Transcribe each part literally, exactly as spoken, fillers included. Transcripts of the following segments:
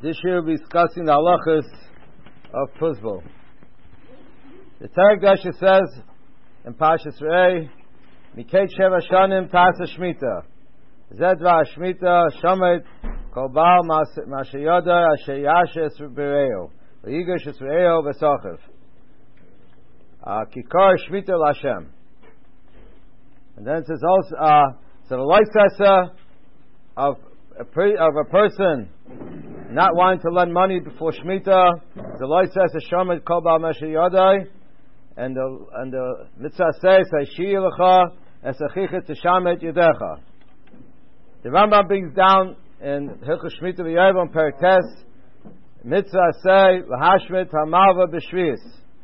This year we'll be discussing the halachas of Puzbul. The Tarek Dasha says in Parshas Re'eh, Mikei Sheva Shanim Tasa Shmita. Zedva Shmita Shomet Kol Baal Mashayoda Asher Yashes Bereo V'yigash Esreo V'sochev Kikar Shmita L'Hashem. And then it says also, uh, so the license of a, pre, of a person not wanting to lend money before Shemitah, the license of Shomet Kol Baal Mashayoda, and the and the mitzvah says, "Shi Lecha Esachicha Tishamet Yedecha." The Rambam brings down in Hilchos Shemitah V'Yayvon Perek Tes, mitzvah say L'Hashmit Hamalva B'Shvius.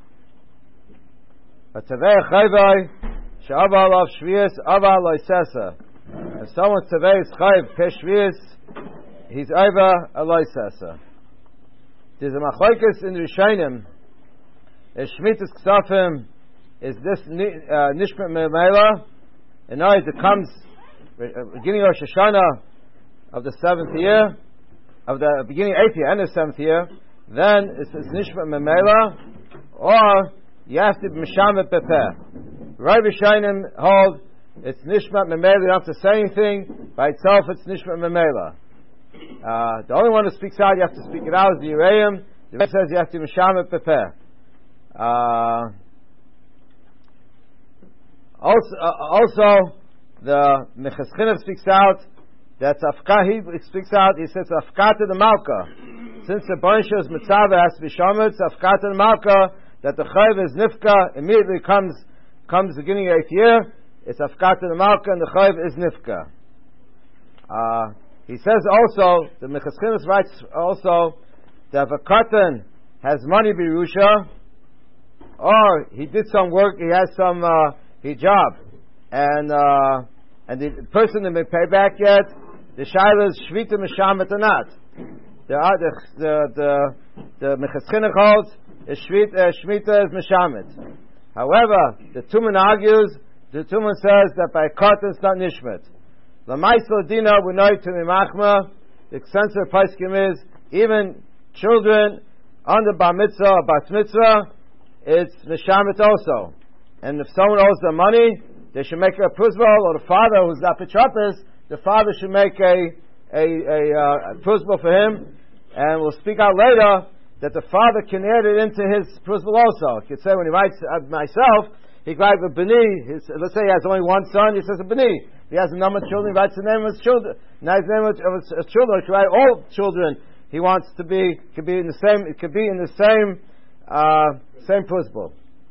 But Tevei Chayvai She'Aval of Shvius Aval Loisesa. If someone Tevei is Chayv Peshvius, he's over a Loisesa. There's a machlokes in Rishonim. Is Shmitas Ksafim, is this uh, Nishmat Me'ela? And now it comes beginning of Rosh Hashanah of the seventh year, of the beginning eighth year and the seventh year, then it's, it's Nishmat Me'ela, or you have to be Mishamet Pepeh. Rav Rishonim hold it's Nishmat Me'ela, you don't have to say anything, by itself it's Nishmat Me'ela. Uh, the only one who speaks out, you have to speak it out, is the Yereim. The rest says you have to Mishamet Pepeh. Uh, also, uh, also, the Mechaschina speaks out that Afka, he speaks out, he says Afkata the Malka. Since the Banshas Mitzvah has to be Shomet, Afkata the Malka, that the Chayv is Nifka, immediately comes, comes beginning of eighth year, it's Afkata the Malka, and the Chayv is Nifka. Uh, he says also, the Mechaschina writes also, that if a katan has money Birusha, or he did some work, he has some uh, hijab, and uh, and the person that may pay back yet, the shaila is shvita mishamet or not. The the the the mechaschinach holds is shvita shvita is mishamet. However, the Tumen argues, the Tumen says that by katan it's not nishmet. The ma'aseh dina we know to mimachma. The extensive poskim is even children under bar mitzvah or bat mitzvah, it's Mishamet also. And if someone owes them money, they should make a pruzbal, or the father who's not Petropis, the father should make a a, a, uh, a pruzbal for him. And we'll speak out later that the father can add it into his pruzbal also. He could say when he writes uh, myself, he writes a b'ni. His, let's say he has only one son, he says a b'ni. If he has a number of children, he writes the name of his children. Now his name of his, of his children, he could write all children. He wants to be, could be in the same, it could be in the same, uh, same principle.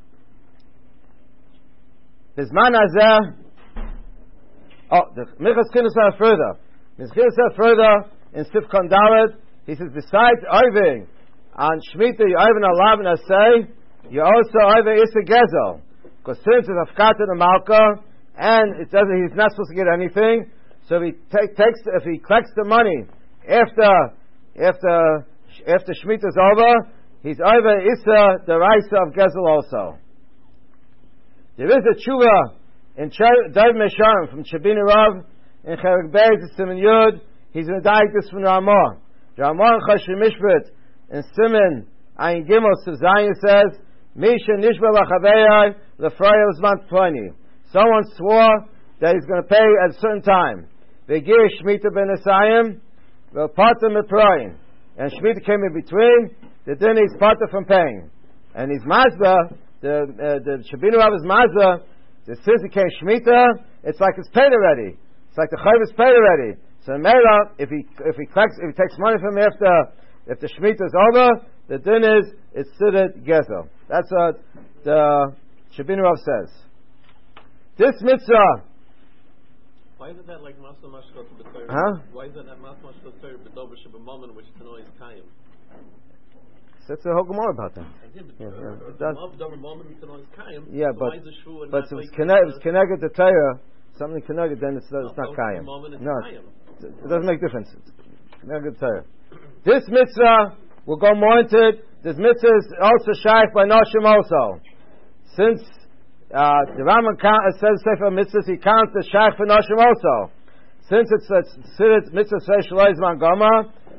Bizman hazeh. Oh, the Michas Kina said further. Michas Kina said further in Sifkon Dalet. He says, besides Oiving on Shemitah, you Oiving Alav and Asay, you also Oiving Issa Gezel. Because since it's Afkata the Malka, and it doesn't, he's not supposed to get anything. So if he take, takes, if he collects the money after, after, after Shemitah is over, he's over Issa, the Raisa of Gezel also. There is a tshuva in David Mesharim from Shabini Rav in Cherik Beis, the Siman Yud. He's going to die this from Ramah. Ramah in Chashim Mishpat in Siman Ayin Gimel Zayin says, Misha Nishba Lachavei Lefraya Uzman Twenty. Someone swore that he's going to pay at a certain time. V'gir Shemitah ben Esayim v'pater meproyin. And Shemitah came in between. The din is pater from paying. And his Mazda, the uh, the Shabinu Rav is Mazda, since he came Shemitah, it's like it's paid already. It's like the Chayv is paid already. So Mela, if he if he collects, if he takes money from him after if the Shemitah is over, the din is it's Siddur Gezel. That's what the Shabinu Rav says. This mitzvah. Why isn't that like Masla Mashkot B'Torah? Huh? Why isn't that Masla Mashkot B'Torah B'Dover Sheb'Momen, which Tanoi is Kayim? That's a whole Gemara about that. Yeah, but yeah, yeah. uh, It does. Yeah, so but and but if it's connected to Torah, something connected, then it's, no, it's not no, Kayim. No, it, it doesn't make difference. It's connected to Torah. This mitzvah, we'll go more into it. This mitzvah is also shaykh by Noshim also. Since uh, the Rambam says Sefer Mitzvahs, he counts the shaykh for Noshim also. Since it's a mitzvah Shalai Zman Goma,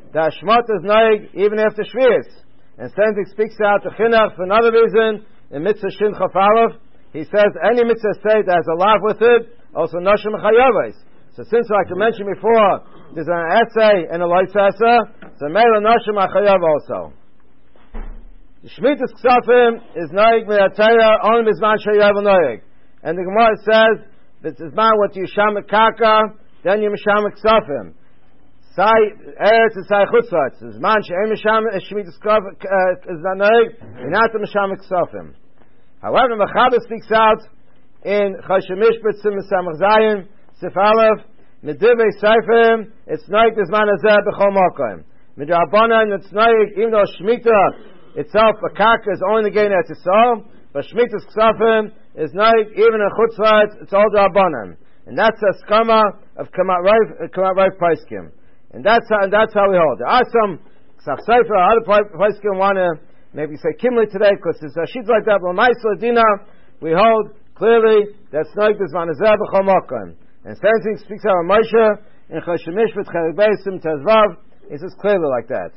the Shmot is noig even after Shvius. And since he speaks out to Chinuch for another reason, in Mitzvah Shin Chaf Aleph, he says any mitzvah state that has a lav with it, also Nashim Chayavais. So since, like I mentioned before, there's an essay and a light essa, so Mela Nashim Chayav also. The Shmitas Ksafim is noig Me'atayah only Mizman Shayav noig. And the Gemara says, this is man what you sham kaka, then you misham ksafim. Sai eretz and sai chutzatz. This man she'em misham shmitas ksafim is not noig, you're not the misham ksafim. However, Mechaber speaks out in Choshen Mishpat Sim Samach Zayin Sif Aleph Medivei Seifim. It's noig this man azeh b'chol makom. Midrabanan it's noig even though shmita itself a kaka is only again at Yisrael, but shmitas ksafim is noig even in chutzlatz, it's all Rabbanan, and that's a skama of Kamat Rav Kamat Rav Paiskim, and that's how, and that's how we hold. There are some Ksaf Sefer other Paiskim want to maybe say Kimli today because there's a sheet like that. But Ma'aseh Dina we hold clearly that's noig b'zman hazeh b'chol makom, and same speaks out of Moshe in Choshen Mishpat Chelik Beis Sim Tezvav. It says clearly like that.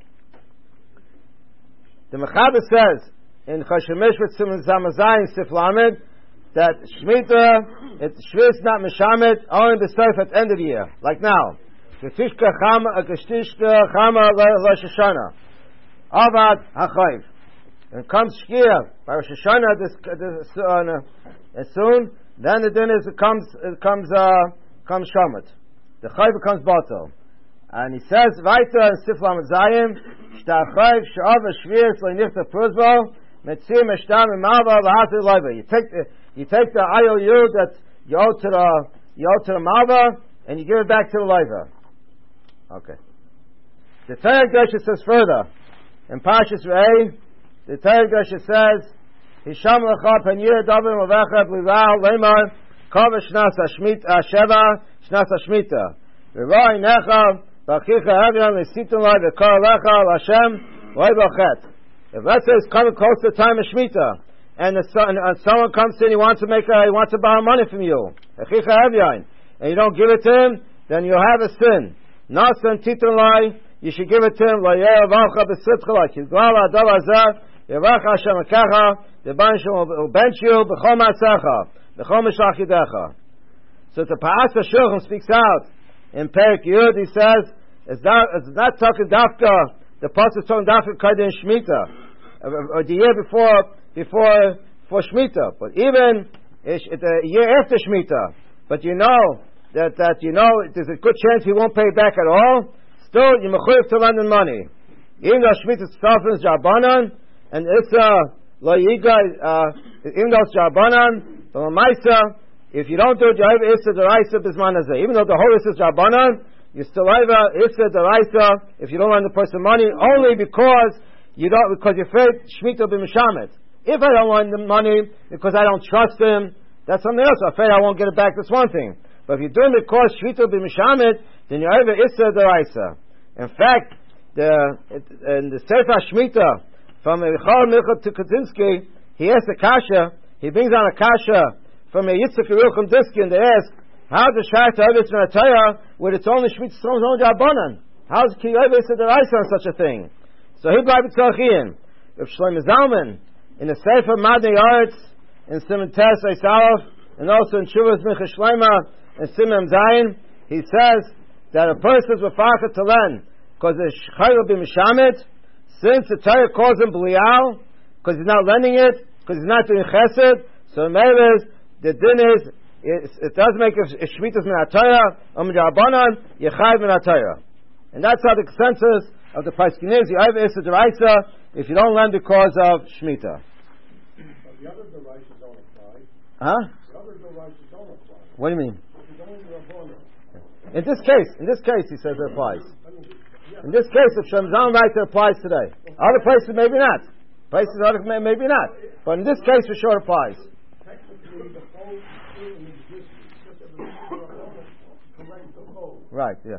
The Mechaber says in Choshen Mishpat Siman Zamazayin Sif Lamed that Shemitah, it's Shvis not Meshamet, only the stuff at the end of the year, like now. Ketishka Chama, Ketishka Chama Rosh Hashanah. Avad HaChayv. And comes Shkia by Rosh Hashanah this, this, uh, as soon, then the din is it comes it comes uh, comes Shamet. The Chayv becomes Batal. And he says weiter in Sif Lamed Zayin, Shta Chayv Sh'av Shvius Le'nichta Pruzbal. You take the you take the I O U that you owe to the you owe to the Malva and you give it back to the Leiva. Okay. The Torah Geshe says further in Parshas Re'eh. The Torah Geshe says, "Hisham lecha penir davim levecha blival leimar kaveh shnas hashmita hasheva shnas hashmita v'roi necha b'chicha havyan l'sitin lai v'kar lecha l'Hashem lo'ibachet." If let's say it's coming close to the time of Shemitah, and, the son, and someone comes in, he wants to make a, he wants to borrow money from you, and you don't give it to him, then you'll have a sin. Nasan titan lai, you should give it to him. La ye'er v'alcha b'sitcha like yizgal adav azah yevach Hashem akacha the bansh will bench you b'chol ma'asecha b'chol mishachidecha. So the Pa'as HaShulchan speaks out in Perek Yud. He says it's not it's not talking dafka. The pasuk is talking dafka kaidin Shemitah. Or the year before, before, for Shemitah, but even the year after Shemitah, but you know that that you know there's a good chance he won't pay back at all. Still, you mechuyev to lend him money, even though Shemitah itself is Rabbanan and it's a lo yiga, even though it's Rabbanan, but Lamaisa, if you don't do it, you have Issa Deraisa Bisman Hazeh. Even though the whole Issa is Rabbanan, you still have Issa Deraisa if you don't lend the person money, only because you don't, because you're afraid Shemitah will be Mishamet. If I don't want the money because I don't trust him, that's something else. I'm afraid I won't get it back. That's one thing. But if you're doing it because Shemitah will be Mishamet, then you're over Issa Deraisa. In fact, the in the Sefer Shemitah from Michal Milchot to Kaczynski, he asks a kasha. He brings on a kasha from a Yitzchak Yerucham Diskin. They ask, how does Shayat Ovis Menatayah where it's only Shemitah Strom's own Rabbanan? How is Ki Ovis Deraisa on such a thing? So he brought Tzachiyim. If Shlomo Zalman in the Sefer Madnei Aretz in Siman Tes Eis Aleph and also in Shuvas Mincha Shleima and Siman Zayin, he says that a person is refarchet to lend because the Shchayr will be Mishamet, since the Torah calls him B'lial, because he's not lending it, because he's not doing Chesed. So Meres, the din is it, it does make a, a Shmitas Min HaTorah or Min Rabbanan Yechayv Min HaTorah, and that's how the consensus of the Paiskim is. You have Issa Deraisa if you don't lend because of Shemitah. But the other Deraisa don't apply. Huh? The other Deraisa don't apply. What do you mean? It's only Rabbanan. In this case, in this case, he says it applies. In this case, if Shem Zalman writes, it applies today. Other places, maybe not. Places, other maybe not. But in this case, for sure, it applies. Technically, the whole thing exists. Just as the Rabbanan correct the whole. Right. Yeah.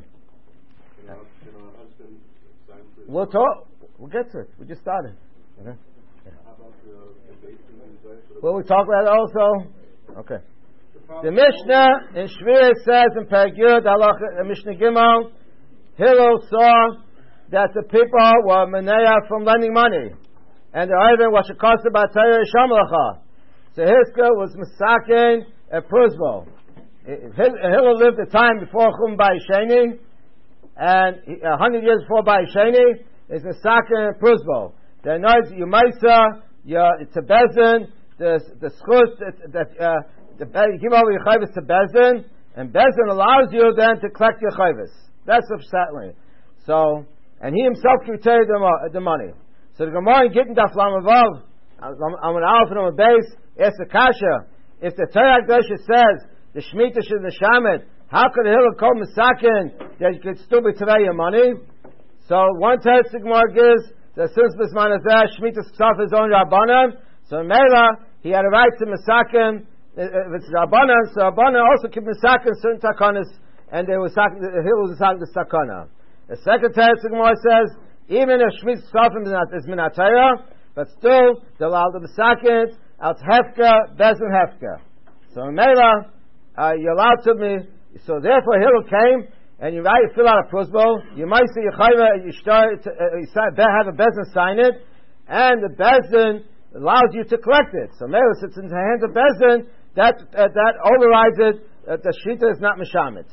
We'll talk. We'll get to it. We just started. Okay. Yeah. Will we talk about it also? Okay. The Mishnah in Shvius says in Perek Yud, Mishnah Gimel, Hillel saw that the people were meneya from lending money. And the Ivan was a cost about Torah Shamlacha. So Hiska was Misakin at Pruzbo. Hillel lived the time before Chum Bai Sheni, and a hundred years before Bai Sheni is Misakin at Pruzbo. The noise you Maisa, it's a Bezin, the the schut that uh, the give over your chayvus to Bezin, and Bezin allows you then to collect your chayvus. That's upsetly. So, and he himself can tell you the, the money. So the Gemara in Gittin Daf Lamavav, I'm an alpha and I'm a base, it's the kasha. If the Torah Gosha says, the Shemitah should the Shamet, how could the Hillel call Misakin that you could still be today your money? So one test the Gemara gives, that since this man is there, Shemitah self his own Rabbanan, so in Mela, he had a right to Misakin, if it's Rabbanan, so Rabbanan also keep Misakin certain takanas, and they were saking, the Hillel was saking the takana. The second test the Gemara says, even if Shemitah self is Minatayah, but still, the Lal the Misakin, Alt Hefka, Bezin Hefka. So in Mela, uh, you're allowed to be, so therefore Hillel came, and you write, you fill out a prusbo, you might see your chayva, you start, to, uh, you start, have a Bezin sign it, and the Bezin allows you to collect it. So Mela sits in the hands of Bezin, that, uh, that overrides it, uh, the Shita is not Mishamit.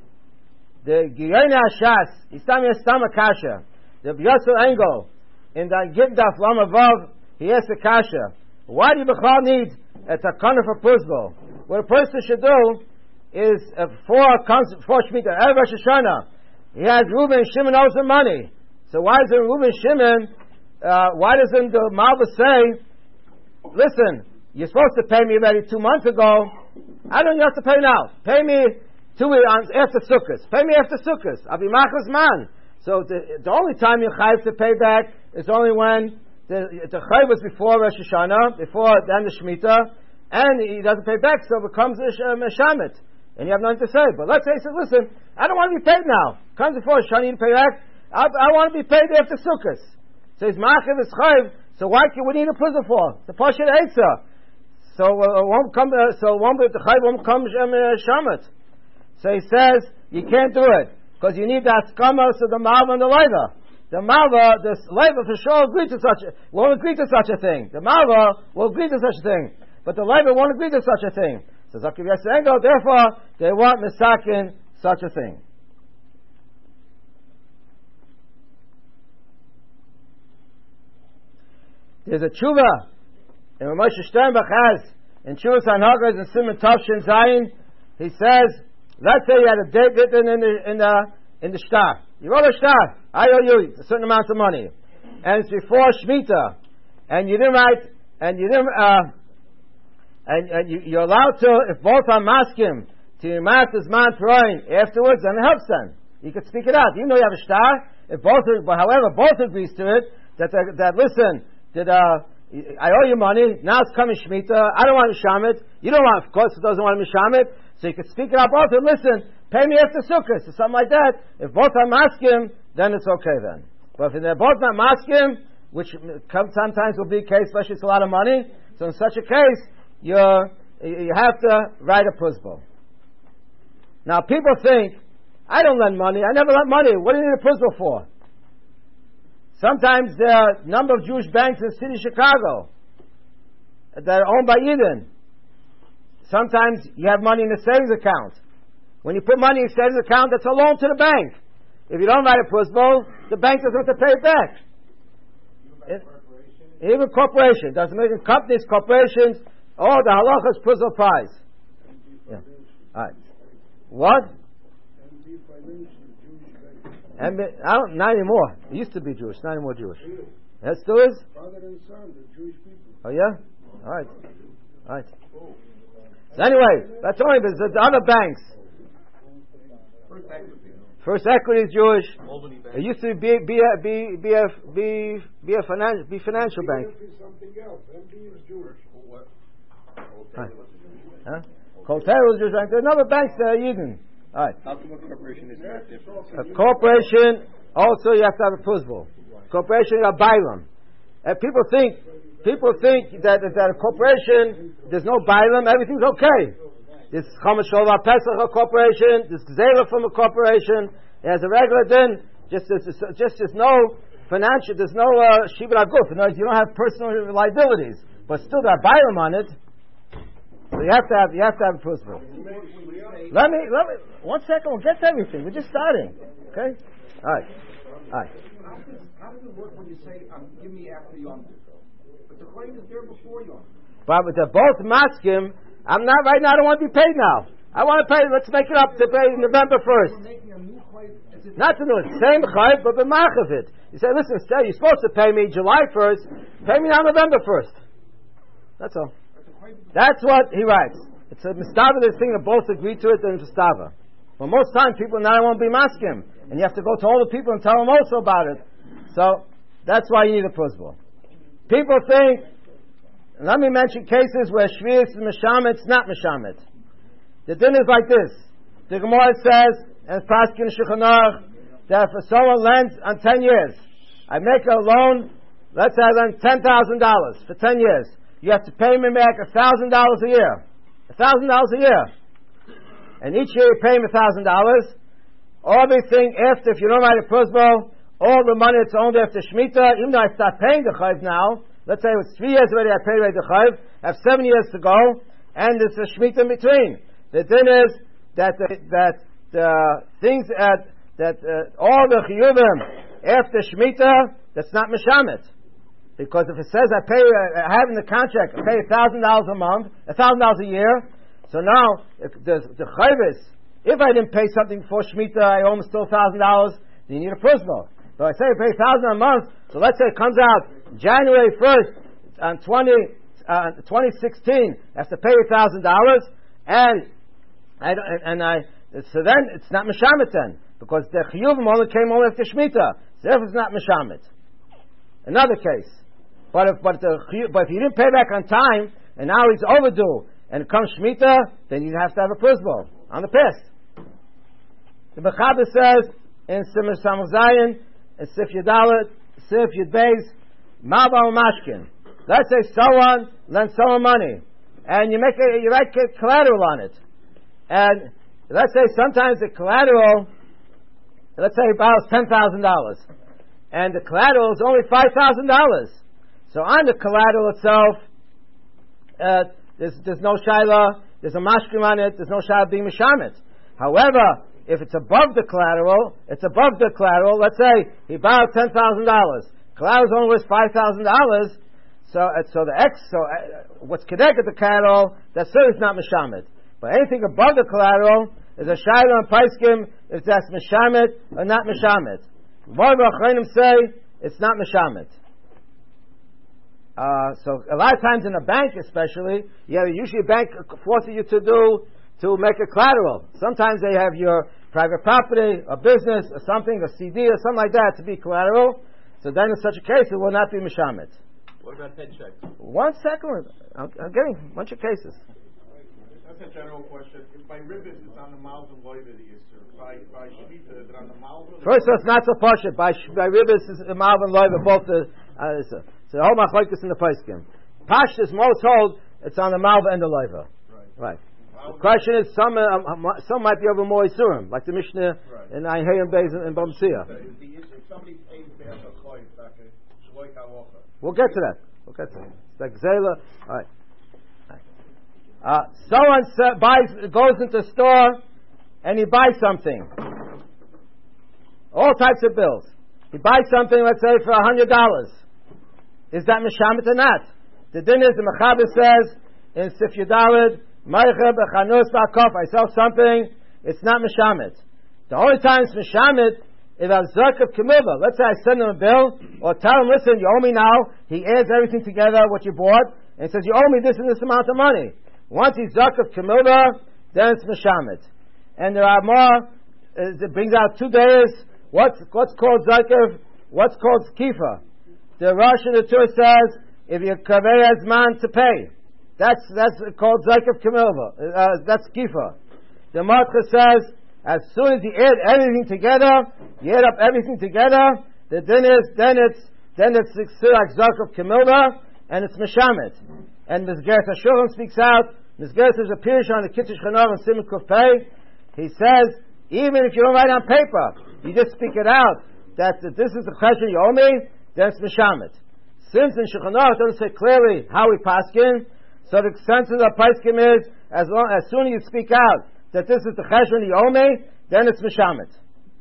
The Giyoni Hashas, Yistam Yistam Akasha, the Yosel Engel, in the Gitdaf Lamavav, he asks the Kasha, why do you Bechal need a takana for Pruzbo? What a person should do is uh, for for Shemitah, Erev Rosh Hashanah, he has Reuben and Shimon owes him money. So why doesn't Reuben and Shimon, uh, why doesn't the Malva say, listen, you're supposed to pay me already two months ago, I don't have to pay now. Pay me two weeks after Sukkot. Pay me after Sukkot. I'll be Machas Man. So the, the only time you have to pay back is only when the, the Chayv was before Rosh Hashanah, before then the Shemitah, and he doesn't pay back, so it becomes a Meshamet. And you have nothing to say. But let's say he says, listen, I don't want to be paid now. Comes before Rosh Hashanah, you pay back. I, I want to be paid after Sukkot. So he's Machav is Chayv, so why can we need a prison for? The Pashat Eitzah. So uh, won't come, uh, so won't be, the Chayv won't come um, uh, Shamet. So he says, you can't do it. Because you need the Askama, so the Malva and the Leiva. The Malva, the Leiva for sure will agree to such a, won't agree to such a thing. The Malva will agree to such a thing. But the Leiva won't agree to such a thing. So Zakiv Yasengo, therefore, they want Misakin such a thing. There's a tshuva, and Moshe Sternbach has, in Tshuva Sanhagras and Simon Tavshin Zayin, he says, let's say you had a date written in the, in the, in the shtar. You wrote a shtar. I owe you a certain amount of money. And it's before Shemitah. And you didn't write, and you didn't, uh, and, and you, you're allowed to, if both are maskim, to your master's man throwing afterwards, then it helps then. You can speak it out. You know you have a shtar. If both, but however, both agrees to it, that, that, that listen, that, uh, I owe you money, now it's coming Shemitah, I don't want Mishamet, you don't want, of course, it doesn't want Mishamet, so you can speak it out both and listen, pay me after Sukkot, or something like that. If both are maskim, then it's okay then. But if they're both not maskim, which sometimes will be the case, especially it's a lot of money, so in such a case, you're, you have to write a prusbo. Now people think, I don't lend money, I never lent money, what do you need a prusbo for? Sometimes there are a number of Jewish banks in the city of Chicago that are owned by Eden. Sometimes you have money in a savings account. When you put money in a savings account, that's a loan to the bank. If you don't write a prusbo, the bank doesn't have to pay it back. It, even corporation doesn't make it. Companies, corporations, oh, the halacha is prusbo prize. Yeah. All right. What? And I don't, not anymore. It used to be Jewish, not anymore Jewish. That still is? Father and son, the Jewish people. Oh yeah? All right. All right. So anyway, that's only there's the other banks. First Equity. First Equity is Jewish. Albany Bank. It used to be be a be be a be be a financial be financial bank. B F is something else. M D is Jewish. Huh? Colterra is Jewish bank. There are other banks that are Eden. All right. How come a corporation is not different? A corporation also you have to have a prusbo. Corporation you have bailam. And people think people think that that a corporation there's no bailam, everything's okay. This Chamas Sholva Pesach a corporation, this Gzela from a corporation, it has a regular din. Just there's just there's no financial, there's no uh, shibra guf. In other words, you don't have personal liabilities, but still there are bayram on it. So you have to have you have to have a principle. Let me let me one second. We'll get to everything. We're just starting. Okay. All right. All right. How does, how does it work when you say, um, "Give me after Yom Tov"? But the claim is there before Yom Tov. But they're both maskim. I'm not right now. I don't want to be paid now. I want to pay. Let's make it up to pay November first. Not to do it. Same chayv, but b'mach of it. You say, listen, Stay, you're supposed to pay me July first. Pay me now November first. That's all. That's what he writes. It's a mistava. This thing that both agree to it, and it's mistava. But most times people now won't be maskim, and you have to go to all the people and tell them also about it. So that's why you need a principle. People think. Let me mention cases where shvius is mishamet, it's not mishamet. The din is like this. The Gemara says, and Paskin Shulchan Aruch, that if someone lends on ten years, I make a loan, let's say I lend ten thousand dollars for ten years. You have to pay me back one thousand dollars a year. one thousand dollars a year. And each year you pay me one thousand dollars. Everything after, if you don't write a prosbo, all the money that's owned after Shemitah, even though I start paying the chayv now, let's say it's three years already I paid the chayv, I have seven years to go, and there's a Shemitah in between. The thing is that the, that the things at, that uh, all the chiyuvim after Shemitah, that's not mishamet. Because if it says I pay, uh, I have in the contract, I pay a thousand dollars a month, a thousand dollars a year, so now if the, the chayvis, if I didn't pay something before Shemitah, I owe still a thousand dollars, then you need a principal. So I say I pay a thousand a month, so let's say it comes out January first on twenty, uh, twenty sixteen, I have to pay a thousand dollars, and I don't, and I, so then it's not mishamet then, because the chiyuvim only came only after Shemitah, so therefore it's not mishamet. Another case, but if but the but if he didn't pay back on time, and now he's overdue, and it comes Shemitah, then you have to have a principal on the past. The Mechaber says in Simmer Samach Zayin, in Sif Yudalet, Sif Yud Beis, Malba Mashkin. Let's say someone lends someone money, and you make a, you write collateral on it. And let's say sometimes the collateral, let's say he borrows ten thousand dollars, and the collateral is only five thousand dollars. So on the collateral itself, uh, there's, there's no shaila, there's a mashkim on it, there's no shaila being mishamet. However, if it's above the collateral, it's above the collateral. Let's say he borrowed ten thousand dollars, collateral is only worth five thousand dollars. So, uh, so the X, so uh, what's connected to the collateral, that certainly is not mishamet. But anything above the collateral is a shayla and paiskim if that's mishamet or not mishamet. More of say it's not mishamet. Uh, so a lot of times in a bank, especially, yeah, usually a bank forces you to do to make a collateral. Sometimes they have your private property, a business, or something, a C D, or something like that to be collateral. So then, in such a case, it will not be mishamet. What about head checks? One second, I'm, I'm getting a bunch of cases. That's a general question. If by ribbons it's on the mouth of Loiva the Yisr. By by Shmita is it on the mouth of First, it's not so partial. By by ribbons is the mouth and Loiva both the uh, so the whole machlokes in the paiskim. Pash is most hold it's on the mouth and the Loiva. Right. Right. The question is some uh, some might be over more isurim, like the Mishnah right. in Ein Hayim Beis and Bamsia. If somebody pays back a choy, we'll get to that. We'll get to that. It's like Zayla. All right. Uh, someone uh, buys, goes into a store and he buys something. All types of bills. He buys something, let's say, for a hundred dollars. Is that mishamet or not? The din is the Mechaber says in Sif Yudalid, Meicha b'chanus b'akof. I sell something. It's not mishamet. The only time it's mishamet is a zak of kimilva. Let's say I send him a bill or tell him, listen, you owe me now. He adds everything together what you bought and says you owe me this and this amount of money. Once he's Zakaf Kamilva, then it's Meshamet. And there are more, uh, it brings out two days, what's, what's called Zakaf, what's called Skifa. The Rosh in the Torah says, if you kaveh as man to pay, that's, that's called Zakaf Kamilva, uh, that's Skifa. The Matcha says, as soon as you add everything together, you add up everything together, the then is, then it's, then it's like Zakaf Kamilva, and it's Meshamet. And Mizgeres HaShulchan speaks out. Mizgeres is a Pirush on the Kittish Chanov and Simon Kuf Pei. He says, even if you don't write on paper, you just speak it out. that, that this is the cheshbon you owe me, then it's mishamet. Since in Shulchan Aruch it doesn't say clearly how we paskin, so the sense of the paskin is as long as soon as you speak out that this is the cheshbon you owe me, then it's mishamet.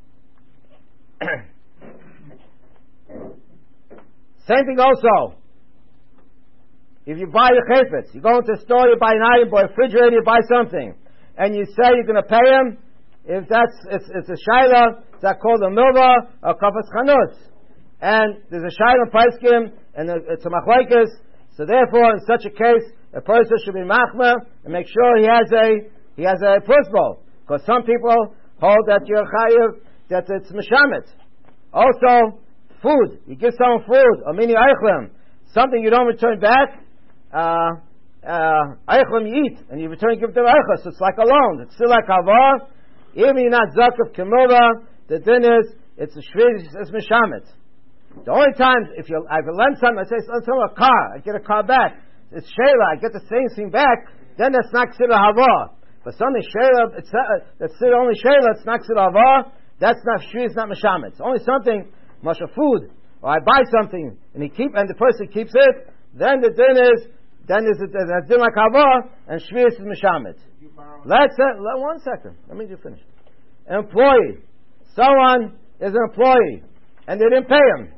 Same thing also. If you buy a chayfetz, you go into a store, you buy an item, buy a refrigerator, you buy something, and you say you're going to pay him. If that's it's, it's a shayla, that's called a milva or kafas chanus, and there's a shayla paiskim, and it's a machlekes. So therefore, in such a case, a person should be machmer and make sure he has a he has a principle, because some people hold that you're chayiv, that it's mishamet. Also, food. You give someone food, or mini eichlem, something you don't return back. Uh, uh, eichlem you eat, and you return give it to eichel, so it's like a loan. It's still like havar. Even you're not zakav kemilva, the din is it's a shviz, it's mishamet. The only time if you I lend something, I say lend someone a car, I get a car back. It's shayla, I get the same thing back. Then that's not considered havar. But something shayla, it's uh, that's only shayla, it's not considered havar. That's not shviz, not mishamet. It's only something. Much of food, or I buy something and he keep and the person keeps it, then the din is then is it that's din like hava and shvius is mishamet. Let's uh, let, one second. Let me just finish. An employee, someone is an employee and they didn't pay him.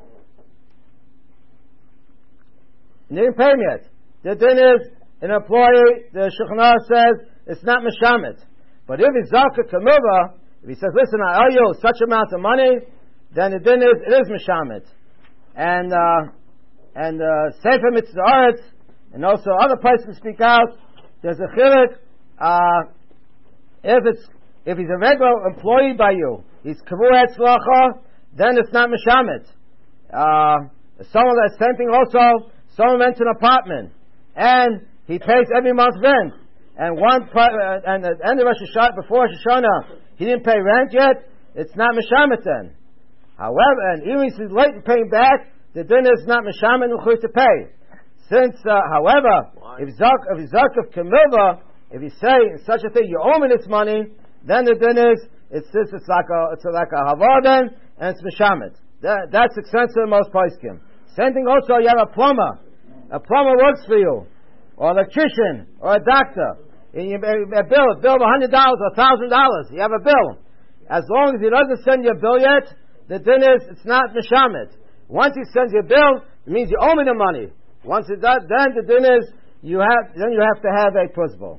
And they didn't pay him yet. The din is an employee. The Shulchan Aruch says it's not mishamet. But if he's zaka kamilva, if he says, "Listen, I owe you such amount of money," then the din is it is mishamet, and uh, and uh, sefer mitzvah and also other places speak out. There's a chiluk uh, if it's if he's a regular employee by you, he's kavu etzlacha, then it's not mishamet. Uh, someone that same thing also. Someone rents an apartment and he pays every month rent, and one uh, and at the end of Rosh Hashanah, before Rosh Hashanah, he didn't pay rent yet. It's not mishamet then. However, and even if he's late in paying back, the din is not mishamet and to pay. Since, uh, however, Why? if zak if zakav kemilva, if you say such a thing, you owe me this money, then the din is it's it's, it's like a it's like a havar then, and it's mishamet. That, that's expensive in most poskim. Same thing also. You have a plumber. A plumber works for you, or an electrician, or a doctor. And you a bill, a bill of a hundred dollars or a thousand dollars. You have a bill. As long as he doesn't send you a bill yet, the din is it's not mishamet. Once he sends you a bill, it means you owe me the money. Once it does, then the din is you have then you have to have a principal.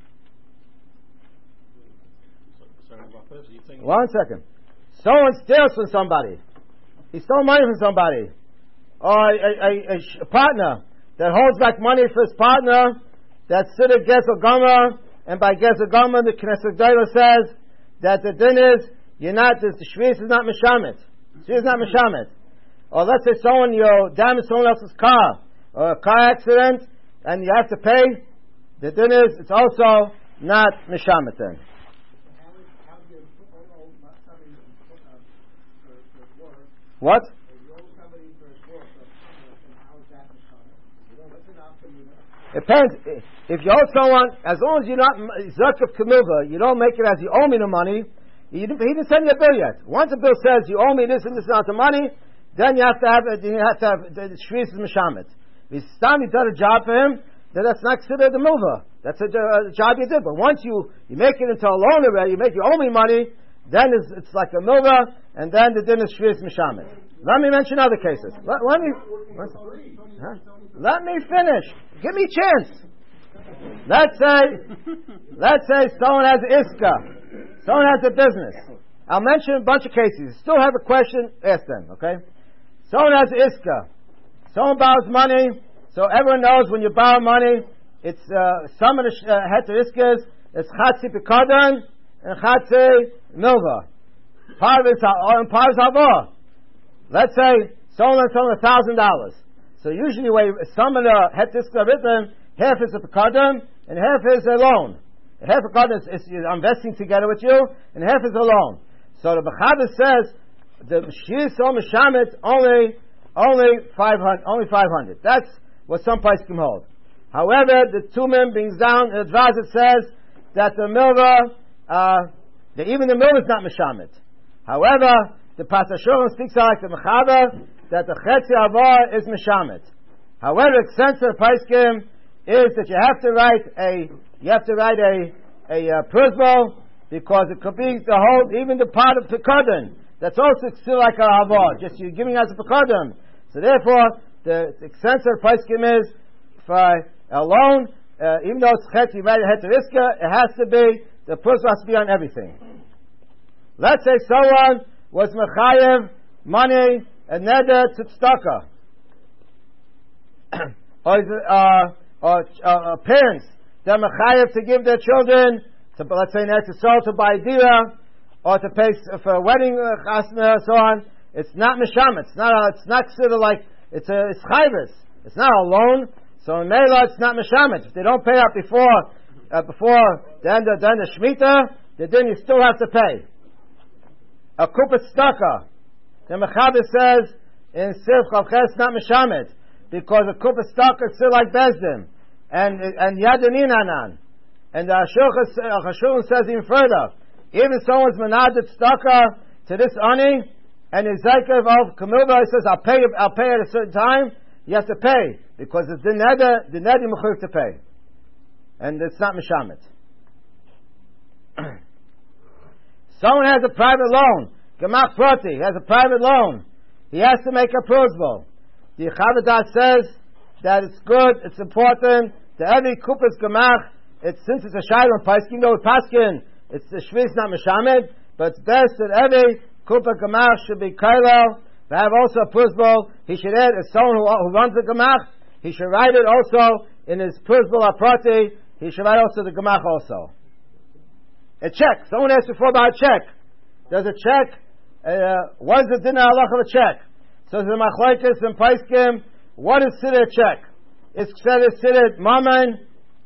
One second. Someone steals from somebody. He stole money from somebody, or a, a, a, a partner that holds back money for his partner. That's Siddur Gezel Gomer, and by Gezel Gomer, the Knesset Gdolah says that the din is you're not the shvius is not mishamet. Shvius is not mishamet. Or let's say someone you damage someone else's car, or a car accident, and you have to pay. The din is it's also not mishamet then. What? It depends. If you owe someone, as long as you're not zakav kemilva, you don't make it as you owe me the money. He didn't, he didn't send you a bill yet. Once a bill says you owe me this and this amount of money, then you have to have you have to have the shvius is mishamet. If it's time you done a job for him, then that's not considered the milva. That's a, a job you did. But once you, you make it into a loan already, you make you owe me money, then it's, it's like a milva, and then the din is shvius mishamet. Let me mention other cases. Let, let me huh? let me finish. Give me a chance. Let's say, let's say someone has an iska, someone has a business. I'll mention a bunch of cases. Still have a question? Ask them. Okay. Someone has an iska. Someone borrows money. So everyone knows when you borrow money, it's uh, some of the uh, heter iskas. It's chatzi pekadon and chatzi milva. Part of it's and part is havor. Let's say someone lends someone a thousand dollars. So usually, when some of the heter iskas are written, half is a pekadon and half is a loan. Half a pekadon is, is I'm investing together with you, and half is a loan. So the Bechada says the shvius or mishamet only only five hundred only five hundred. That's what some places can hold. However, the two men brings down the Dvaz, it says that the milva, uh, that even the milva is not mishamet. However, the Pasashur speaks out like the Mechaber that the Chetzi Avor is Mishamet. However, the extensive Paiskim is that you have to write a you have to write a a uh, Prusbol, because it could be the whole, even the part of Pekadon. That's also still like a Havor, just you're giving us a Pekadon. So therefore, the, the extensive Paiskim is for a loan, uh, even though it's Chetzi, you write a Heteriska, it has to be, the Prusbol has to be on everything. Let's say someone was Mechayev, money, and neder to tzedakah. or uh, or uh, parents, they're mechayev to give their children, to, let's say, in Eretz Yisrael, to buy dira, or to pay for a wedding chasna, and so on. It's not misham. It's not. A, it's not sort of like it's a it's chayvus. It's not a loan. So in Mela, it's not mishamet. If they don't pay up before uh, before the end of the, end of Shemitah, then you still have to pay. A kupas staka. The Mechaber says in Sif Chavches not mishamet, because a kupas staka is still like bezdin, and and yadanin anan, and the Hashulchan says even further. Even someone's menadet staka to this ani, and in Zaikav of Kamilva he says I'll pay I'll pay at a certain time. You have to pay because it's the neder the neder mechuyev to pay, and it's not mishamet. Someone has a private loan, Gemach Prati, has a private loan. He has to make a prosbol. The Chavadat says that it's good, it's important, that every kupas Gemach, it's, since it's a Shailon Paiskin, though with Paskin, it's the Shviz not Meshamed, but it's best that every kupa Gemach should be Kailo, to have also a prosbol. He should add, as someone who, who runs the Gemach, he should write it also in his prosbol Aprati, he should write also the Gemach also. A check. Someone asked before about a check. There's a check. Uh, what is the dinner halach of a check? So there's a machlokes and paiskim. What is siddur check? It's said it's siddur mammon.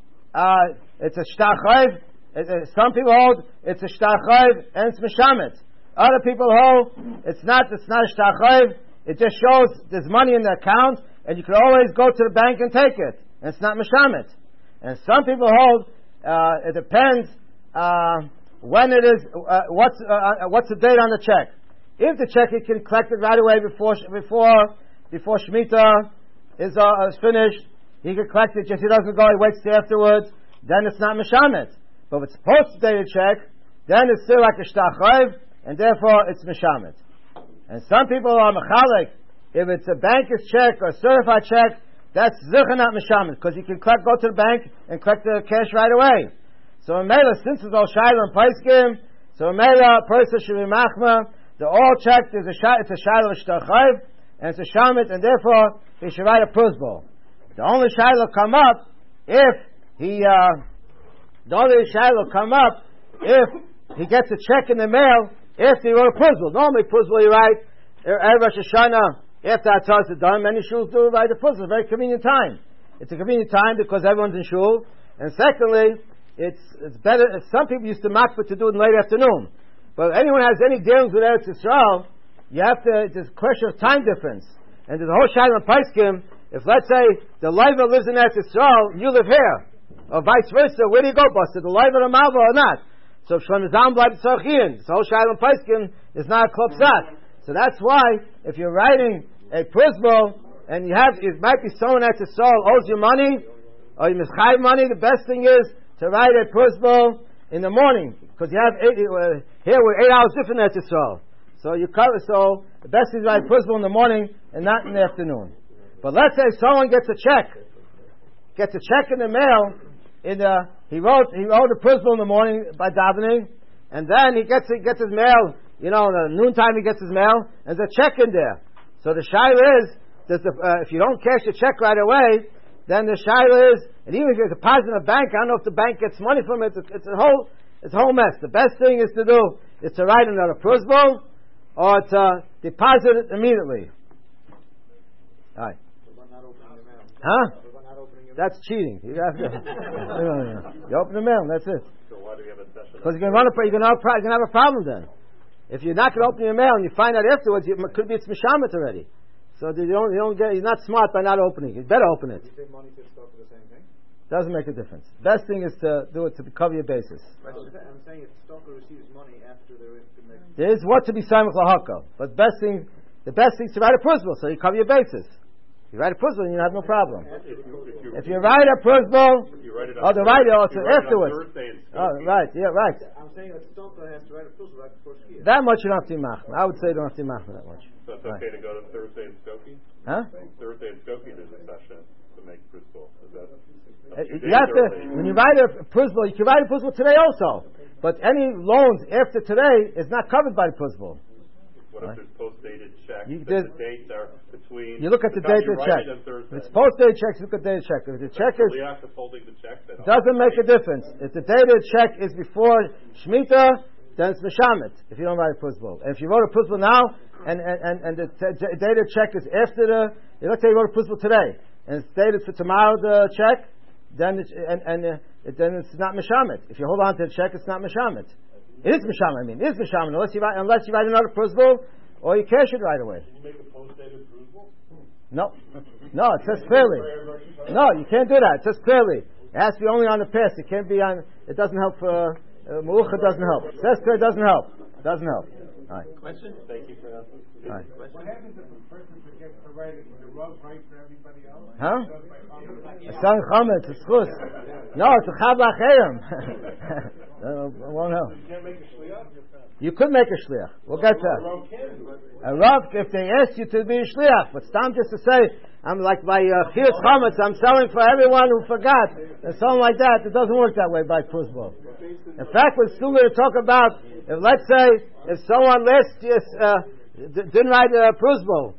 Uh, it's a shtachayv. Some people hold it's a shtachayv and it's mishamet. Other people hold it's not. It's not a shtachayv. It just shows there's money in the account, and you can always go to the bank and take it. And it's not mishamet. And some people hold uh, it depends. Uh, when it is, uh, what's uh, what's the date on the check? If the check he can collect it right away before before before Shemitah is, uh, is finished, he can collect it. Just he doesn't go, he waits till afterwards. Then it's not mishamet. But if it's post dated check, then it's still like a shtachayv, and therefore it's mishamet. And some people are mechalik. If it's a banker's check or a certified check, that's zicha not mishamet, because you can collect, go to the bank and collect the cash right away. So in Mela, since it's all Shiloh and Paiskim, so in Mela, a person should be machma. They're all checked. It's a Shiloh, it's a Shiloh Shtachayv, and it's a Shamit, and therefore he should write a prosbol. The only Shiloh come up if he, uh, the only Shiloh come up if he gets a check in the mail after he wrote a prosbol. Normally, prosbol you write every Rosh Hashanah after Atzar Sedar. Many shuls do write a prosbol. It's a very convenient time. It's a convenient time because everyone's in shul, and secondly, It's it's better. Some people used to makbid to do it in late afternoon, but if anyone has any dealings with Eretz Yisrael, you have to. It's a question of time difference, and there's a whole Shiloh Paiskim. If let's say the Leiva lives in Eretz Yisrael, you live here, or vice versa, where do you go, Buster? The Leiva or Malva or not? So if Shlomo Zalman bleibt tzarchien, the whole Shiloh Paiskim is not a klopsat. So that's why if you're writing a prosbol and you have, it might be someone at Eretz Yisrael owes you money or you mischayev money. The best thing is to write a prosbol in the morning, because you have eight, uh, here we're eight hours different at Yisrael. So you cover. So the best is to write a prosbol in the morning and not in the afternoon. But let's say someone gets a check, gets a check in the mail. In the he wrote he wrote a prosbol in the morning by davening, and then he gets he gets his mail. You know, in the noontime he gets his mail, and there's a check in there. So the shaila is that the, uh, if you don't cash the check right away, then the shaila is, and even if you deposit in a bank, I don't know if the bank gets money from it. It's, it's a whole, it's a whole mess. The best thing is to do is to write another prosbol or to deposit it immediately. All right. Huh? That's cheating. You have to. You open the mail, and that's it. So why do we have a session? Because you're going to run a, you're going to have, you're going to have a problem then. If you're not going to open your mail and you find out afterwards, it could be it's mishamet already. So you don't, you don't get, you're not smart by not opening it. You better open it. You say money to start for the same thing? Doesn't make a difference. Best thing is to do it to cover your basis. I'm saying if Stalker receives money after they're in the next. There is what to be Samach Lahaka, but best thing, the best thing is to write a principle so you cover your basis. If you write a principle, you have no problem. If you, if you, If you write a principle, you write it oh, the writer also you write it on afterwards. Thursday in Oh, Skokie. right, yeah, right. I'm saying that Stalker has to write a principle right before Shkia. That much you don't have to be machmir. I would say you don't have to be machmir that much. So it's Right. okay to go to Thursday in Skokie? Huh? Thursday in Skokie there's a session to make principle. Is that Uh, You have to, when you write a principle, you can write a principle today also. But any loans after today is not covered by the principle. What if there's post-dated checks You- that there's- the dates are between... You look at the time date you of the write check. it and Thursday. If it's post-dated checks, look at the date of the check. If the check is, Liach is holding the check then. doesn't make a difference. If the date of the check is before Shemitah, then it's Meshamet, if you don't write a principle. And if you wrote a principle now, and, and, and, and the t- t- date of the check is after the, let's say you wrote a principle today, and it's dated for tomorrow, the check, then it's, and, and uh, it, then it's not Meshamet. If you hold on to the check, it's not Meshamet. It is Meshamet, I mean, it is Meshamet, unless you write, unless you write another principle, or you cash it right away. Can you make a post-dated approval? No. No, it says clearly. No, you can't do that. It says clearly. It has to be only on the past. It can't be on, it doesn't help for, uh, Mu'ucha doesn't help. It says clearly, it doesn't help. It doesn't help. All right. Question? Thank you for that. All right. What happens if a person forgets to write it when the Rav writes for everybody else? Huh? Does by Chama? It's on Chametz, it's chus. No, it's a Chab Lachayim. It won't help. You can't make a shliach? You could make a shliach. We'll get A there. Rav can do it. A Rav, if they ask you to be a shliach, but Stam just to say, I'm like by uh, Chiyus Chametz, I'm selling for everyone who forgot, and something like that, it doesn't work that way by Kuzbo. In fact, we're still going to talk about, if let's say, if someone last year uh, d- didn't write a Pruzbo,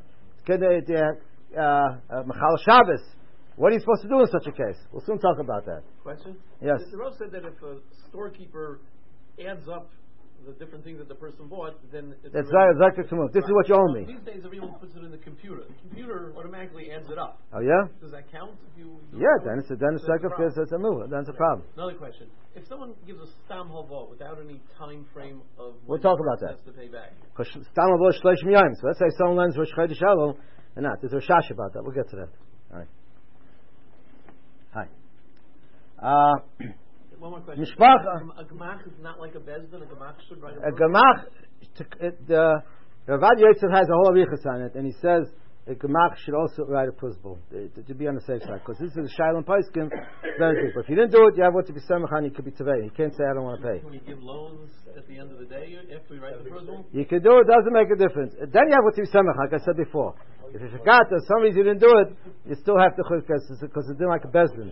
Machal Shabbos, what are you supposed to do in such a case? We'll soon talk about that. Question? Yes. The Rav said that if a storekeeper adds up the different things that the person bought, then it's That's already- right, exactly. This is what you owe me. These days, everyone puts it in the computer. The computer automatically adds it up. Oh yeah? Does that count? If you do Yeah, it? then it's a, then it's That's like a a problem. it's a move. Then it's a problem. Another question: if someone gives a stam halva without any time frame of We'll when talk the about person that. has to pay back, Because Stam Avosh Shleish Miyayim. So let's say someone lends Rosh Chodesh Elul, and not. There's a shash about that. We'll get to that. All right. Hi. Uh, one more question. Mishpacha. A gemach is not like a bezdin. A gemach should write A a. gemach, the Ravad Yosef has a whole arichas on it, and he says a gemach should also write a principle to, to be on the safe side, because this is a shailon paiskim, very good. But if you didn't do it, you have what to be semachan. You could be tavei. You can't say I don't want to pay. Can we give loans at the end of the day after we write the principle? You can do it. Doesn't make a difference. Then you have what to be semachan, like I said before. If you forgot that some reason you didn't do it, you still have to chukkas because it's like a bezdin.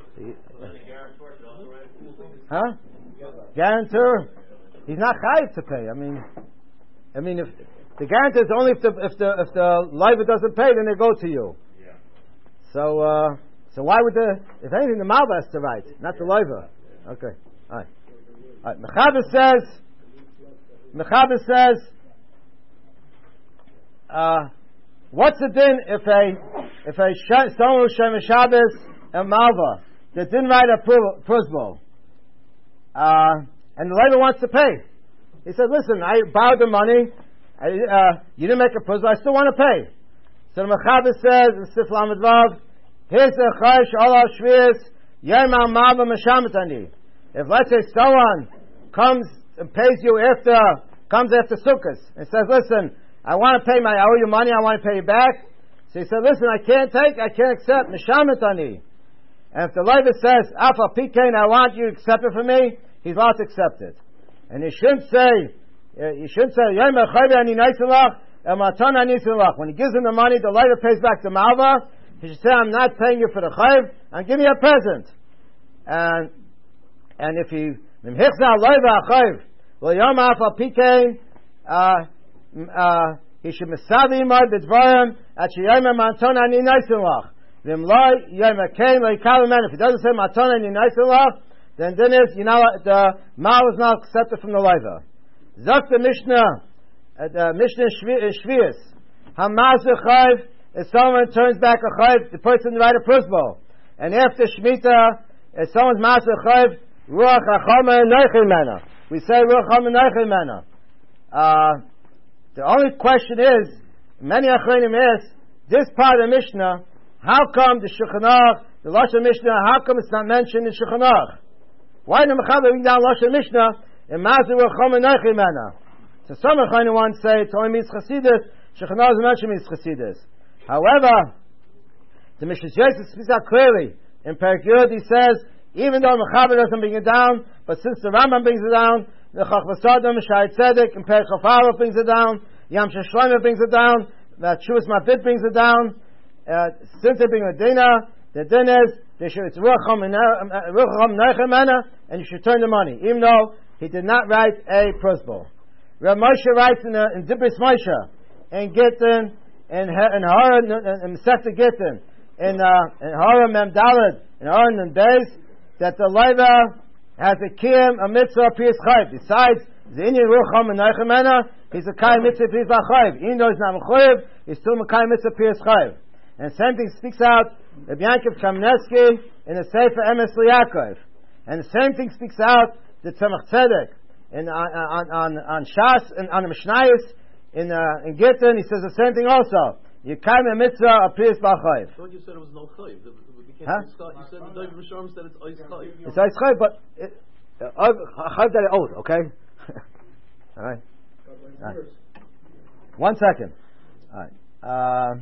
Huh? Guarantor? He's not chayiv to pay. I mean, I mean, if the guarantor is only if the if the if the liver doesn't pay, then they go to you. Yeah. So uh, so why would the if anything the malva has to write, not the liver? Okay, all right, all right. Mechaber says, Mechaber says, uh, what's the din if a if a sh- someone who's Shem Shabbos and malva that didn't write a pruzbol? Uh, and the lender wants to pay. He said, listen, I borrowed the money, I, uh, you didn't make a pruzbol, I still want to pay. So the Mechaber says, in Sif Lamed Vav, here's the Chayish Allah Shvius, Yom HaMalva Meshametani. If let's say someone comes and pays you after, comes after Sukkot, and says, listen, I want to pay my, I owe you money, I want to pay you back. So he said, listen, I can't take, I can't accept, Meshametani. And if the Levi says, Alpha Pikain, I want you to accept it for me, he's allowed to accept it. And he shouldn't say, uh, he shouldn't say, when he gives him the money, the Levi pays back the Malva, he should say, I'm not paying you for the Chayv, and give me a present. And, and if he, uh, he should misavi imad b'dvarim at sheyayim matan ani naiselach. If he doesn't say matana and yinaiselach, then then is you know the mal is not accepted from the leiva. Zok the Mishnah, uh, the Mishnah Shvius. Hamaz chayv. If someone turns back a chayv, the person write a pruzbol, and after shmita, if someone's maser chayv, ruach hachama neichel mena. We say ruach hachama neichel mena. Uh, the only question is, many achronim ask this part of the Mishnah. How come the Shulchan Aruch the Lashon Mishnah, how come it's not mentioned in Shulchan Aruch? Why did Mechaber bring down Lashon Mishnah in Mazer Chom and Neichim Mena? So some Mechaber want to say it only means Chassidus. Shulchan Aruch doesn't mention means Chassidus. However, the Mishnah Yosef speaks out clearly in Perek Yud. He says, even though Mechaber doesn't bring it down, but since the Rambam brings it down, the Chachmas Sodom, Shai Tzedek, and Perek Chafaro brings it down, Yam Shlomo brings it down, that Shuas Mavit brings it down. Uh, since they bring Medina, the din is they should, it's Rucham Neichem Mena, and you should turn the money, even though he did not write a prosbul. Rav Moshe writes in, uh, in Dibris Moshe, in Gittin, in in Hara, in Masechta Gittin, in uh, in Hara Mem Daled, in Aron and Beis, that the Leiva has a kiyum, a mitzvah, a piyas chayv. Besides the Indian Rucham and Neichem Mena, he's a kai mitzvah piyas chayv. Even though he's not mechuyev, he's still a kai mitzvah piyas chayv. And the same thing speaks out Rabbi Yankov Kamenetsky in the Sefer Emes Liakov. And the same thing speaks out the Tzemach Tzedek in on on on, on Shas and on the Mishnayos in uh, in Gittin. He says the same thing also. You kaim a mitzvah a piyas b'chayv. I thought you said it was no chayv. Huh? You said the David Rishon said it's ois chayv. It's ois chayv, but chayv that oath. Okay. All right. All right. One second. All right. Uh,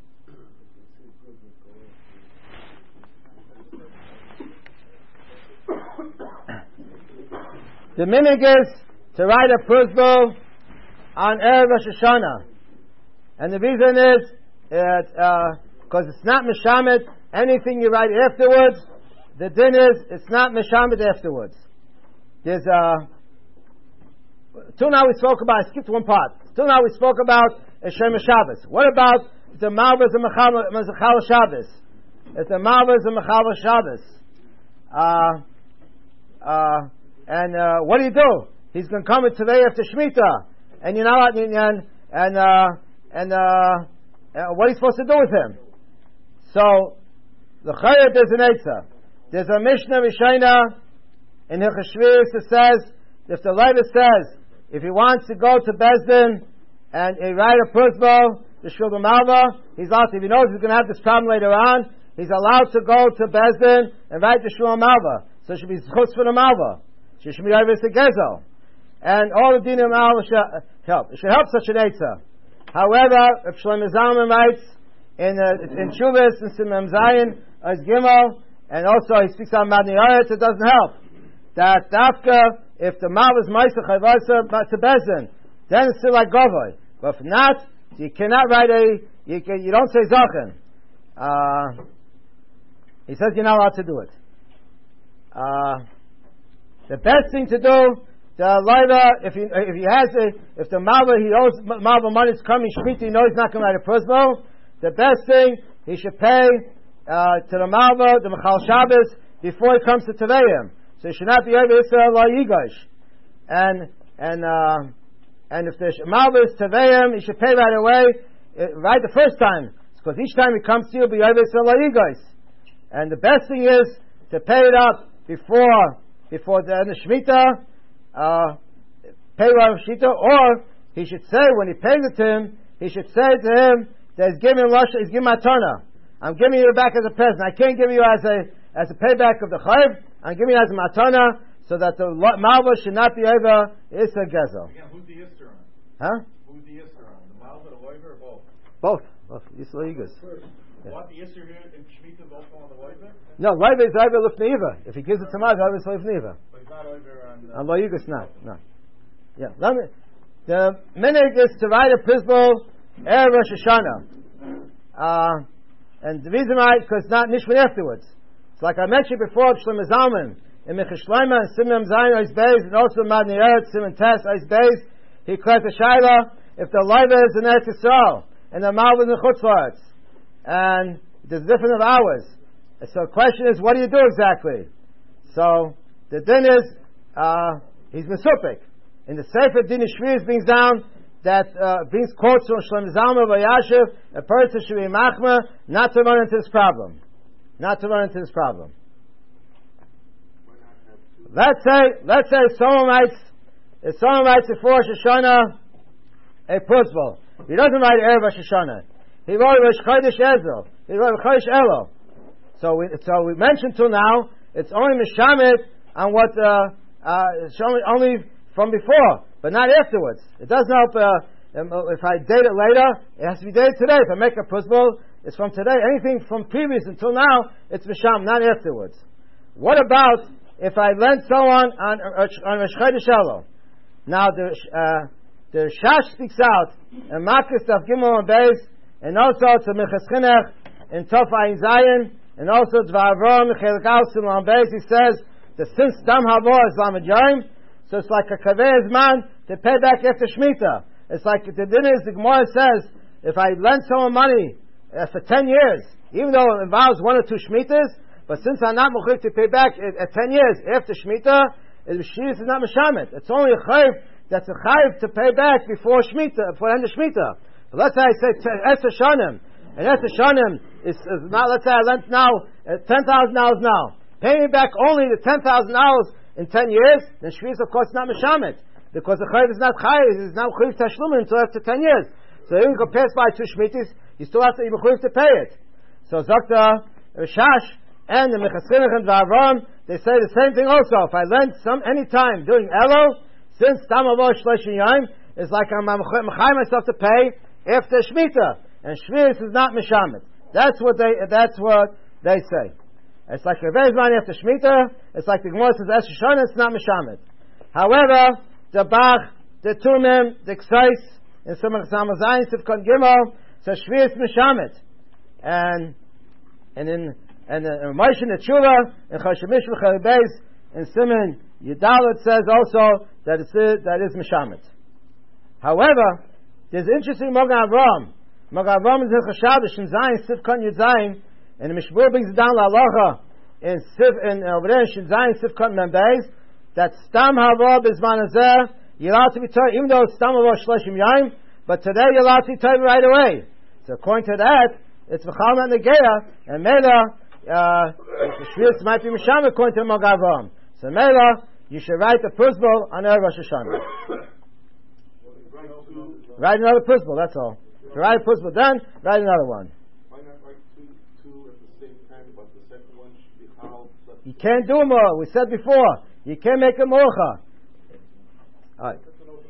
The minig is to write a prosbul on Erev Rosh Hashanah, and the reason is because uh, it's not mishamet. Anything you write afterwards, the din is it's not mishamet afterwards. There's a uh, till now we spoke about. I skipped one part. Till now we spoke about a Shem Shabbos. What about the Malvas and Mechal Shabbos? It's the Malvas and Mechal Shabbos. Uh, uh, And uh, what do you do? He's going to come in today after Shemitah, and you know what? And and uh, and uh, uh, what are you supposed to do with him? So the Chayat is an Eitzah. There's a Mishnah Rishayna in Hilchos Shvius that says if the Levi says if he wants to go to Bezdin and he write a prosbul, the Shulchan Malva, he's allowed. If he knows he's going to have this problem later on, he's allowed to go to Bezdin and write the Shulchan Malva. So it should be chutz for the Malva. And all the dinim al should help. It should help such an eitzah. However, if Shlomo Zalman writes in uh, in Shuvas and Simam Zayin as Gimel, and also he speaks on Madni Aretz, it doesn't help. That Dafka, if the Mav is Ma'aser Chayvasa to Bezin, then it's still like Govoy. But if not, you cannot write a. You can, you don't say Zachin. Uh, he says you're not allowed to do it. Uh, The best thing to do, the Leiva, if he if he has a if the Malva he owes Malva money is coming Shemitah, he knows he's not going to write a prosbul. The best thing he should pay uh, to the Malva, the Mechal Shabbos, before he comes to Teveyim. So he should not be able to say La Yigash. And and uh, and if the Malva is Teveyim, he should pay right away, uh, right the first time, because each time he comes to you, be able to say La Yigash. And the best thing is to pay it up before. Before the end of Shemitah, uh, pay Rav Shita, or he should say when he pays it to him, he should say to him that he's giving Lasha, he's giving Matana. I'm giving you back as a present. I can't give you as a as a payback of the Chayv. I'm giving you as a Matana, so that the Malva should not be over Issa Gezel. Again, who's the Yisr on? Huh? Who's the Yisr on? The Malva, the Loiver, or both? Both. Both. Yisrael Yigas. Yeah. What the Yisr here in Shemitah both on the Loiver? No, Loiver is Loiver Lufneiva. If he gives it to Malva, Loiver is Lufneiva. But it's not over on the... On Loigas, not. No. Yeah. Let me, the minig is to write a prosbul Erev Rosh Hashanah. Uh, and the reason why, because it's not Nishman afterwards. It's like I mentioned before, Shlomo Zalman, in Mechas Shlomo, and Simon Zayin Ois Beis, and also Madni Eretz, Simon Tes Ois Beis, he claimed the Shaila, if the Leiva is in Eretz Yisrael, and the Malva is in the Chutz La'aretz, and there's different of hours. So the question is, what do you do exactly? So, the din is, uh, he's Mesupik. In the Sefer Din Shvius brings down, that uh, brings quotes from Shlomo Zalman Vayashiv, a person should be machma, not to run into this problem. Not to run into this problem. Let's say, let's say someone writes, if someone writes before Rosh Hashanah a prosbul, he doesn't write Erev Rosh Hashanah. He wrote Rosh Chodesh Elul. He wrote Chodesh Elul. So we, so we mentioned till now, it's only Mishamit on what, uh, uh, it's only, only from before, but not afterwards. It doesn't help, uh, if I date it later, it has to be dated today. If I make a pusbol, it's from today. Anything from previous until now, it's Misham, not afterwards. What about if I lend someone on, on Rosh Chodesh Elul? Now the, uh, the Shash speaks out, and Marcus Daf Gimel and Beis, and also to Minchas Chinuch, in Tov Ayin Zayin, and also Dvar Avram, Chelik Aleph Simon Beis, he says, that since Dam Havor is Lamed Yom, so it's like a Kaveh man to pay back after Shemitah. It's like the din is, the Gemara says, if I lend someone money uh, for ten years, even though it involves one or two Shemitahs, but since I'm not mechuyev to pay back at, at ten years after Shemitah, it is not Meshamet. It's only a chayiv that's a chayiv to pay back before Shemitah, before the end of Shemitah. But let's say I say Esher Shanim, and Esher Shanim is, is not, let's say I lent now uh, ten thousand dollars now. Pay me back only the ten thousand dollars in ten years, then Shvius of course is not Meshamet. Because the chayiv is not chayiv, it's not mechuyev tashlum until after ten years. So even if you pass by two Shmitas, you still have to be mechuyev to pay it. So Zakta Rishash and the Minchas Chinuch and V'Avram, they say the same thing also. If I lend some any time during Elul, since Tam Avor Shloshim Yom, it's like I'm mechayim myself to pay after Shemitah, and Shvius is not Mishamet. That's what they. That's what they say. It's like a very money after Shemitah. It's like the Gemara says Esher Shana, it's not Mishamet. However, the Bach, the Tumim, the Ksais, and some of the Samazayin, Sivkon Gimel, so Shvius Mishamet, and and in and in Moshe and Tshuva and Chashemish v'Charibes and Simon Yudal, it says also that it's that is Mishamet. However, there's interesting Magen Avraham. Magen Avraham is in Chashavish in Zayin Sivkon Yudzayin, and the Mishmur brings it down La Halacha in Siv in over there in Zayin Sivkon Membeis that Stam Havor Bizman Hazeh you're allowed to be told, even though it's Stam Havor Shloshim Yom, but today you're allowed to be told right away. So according to that, it's V'chal and Negeya, and Mela, uh, the Shvius might be Misham according to Magen Avraham. So Mela, you should write the Pusbol on Erev Rosh Hashanah. Write another Pusbol, that's all. If you write a Pusbol, then write another one. Why not write two, two at the same time, but the second one should be Chal? You can't do more. We said before. You can't make a mocha. All right.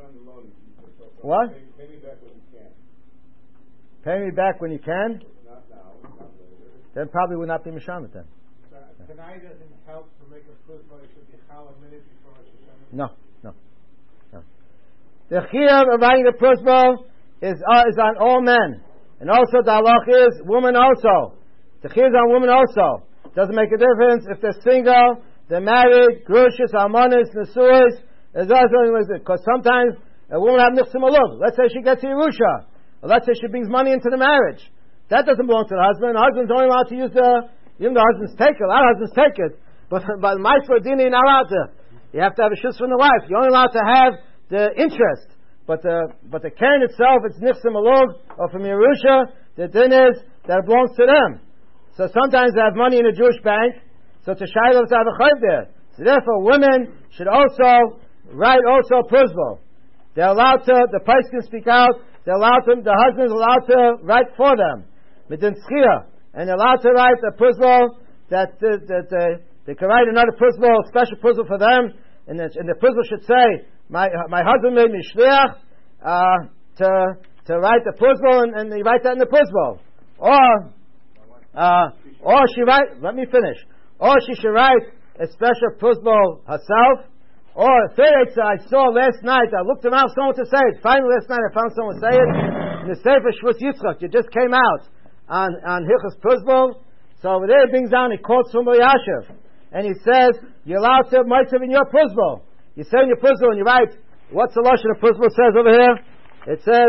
What? Pay me back when you can. Pay me back when you can? Not now, not later. Then probably would not be Mishamet then. So, tonight doesn't help to make a first, but it should be Chal a minute before Rosh Hashanah. No, no, no. The chiyuv of writing the prosbol is uh, is on all men, and also the halach is women also. The chiyuv is on women also. Doesn't make a difference if they're single, they're married, grushas, almonis, nesuas. Because sometimes a woman have nichsim alov. Let's say she gets a Yerusha. Or let's say she brings money into the marriage. That doesn't belong to the husband. The husband's only allowed to use the, even the husbands take it. A lot of husbands take it. But by the Maisra Dini, you're not allowed to. You have to have a shus from the wife. You're only allowed to have the interest. But the, but the Karen itself, it's nichsim alov, or from Yerusha, the din is that it belongs to them. So sometimes they have money in a Jewish bank, so to shiloh to have a chayv there. So therefore women should also write also prosbol. They're allowed to, the price can speak out, they're allowed to, the husband's allowed to write for them. Midin tzchia. And they're allowed to write a prosbol that, uh, that uh, they can write another prosbol, special prosbol for them, and the, and the prosbol should say, my my husband made me shliach, uh, to, to write the prosbol, and, and they write that in the prosbol. Or, uh, or she write, let me finish, or she should write a special prosbol herself. Or third, I saw last night, I looked around for someone to say it. Finally last night I found someone say it. In the Sefer Shvus Yitzchak, it just came out on, on Hilchos Prosbol. So over there he brings down, he quotes from Yashiv. And he says, you're allowed to mitzvah in your Prosbol. You say in your Prosbol and you write, what's the Lashon of Prosbol says over here? It says,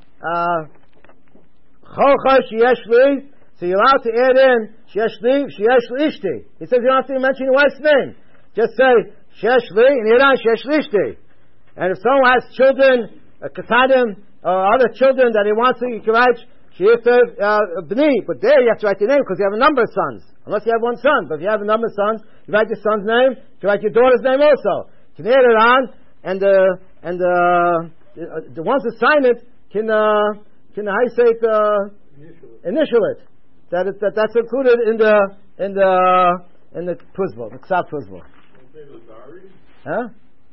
Cholcha sheyesh li. So you're allowed to add in, sheyesh li, sheyesh li ishti. He says you don't have to mention your wife's name. Just say, Sheshli and Iran Sheshlishti. And if someone has children, a Katadim, or other children that he wants to, you can write Shefter B'ni. But there you have to write your name because you have a number of sons. Unless you have one son. But if you have a number of sons, you write your son's name, you can write your daughter's name also. You can add it on, and the, and the, the ones that sign it can, uh, can, how you say it, uh, initial it. That, it, that that's included in the, in the in the Puzbal, the Ksav Puzbal. Huh?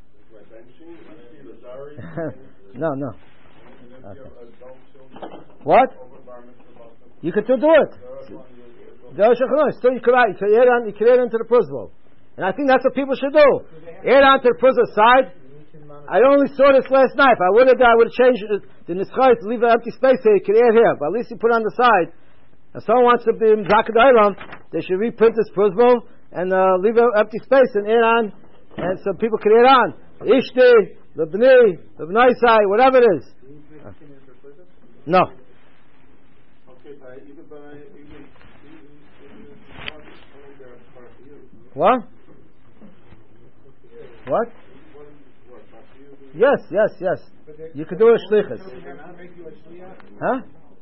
no, no. Okay. What? You can still do it. Still, you can add, you can add on, you can add into the Puzbal, and I think that's what people should do. Add on to the Puzbal side. I only saw this last night. If I would have, I would have changed the nischayt to leave an empty space here. You can add here, but at least you put it on the side. If someone wants to be Zakad Ayram, they should reprint this Puzbal and uh, leave an empty space and add on, and so people can add on. Ishti, the B'nai, the B'naisai, whatever it is. Uh, no. What? What? Yes, yes, yes. You can do a shlichus. Huh?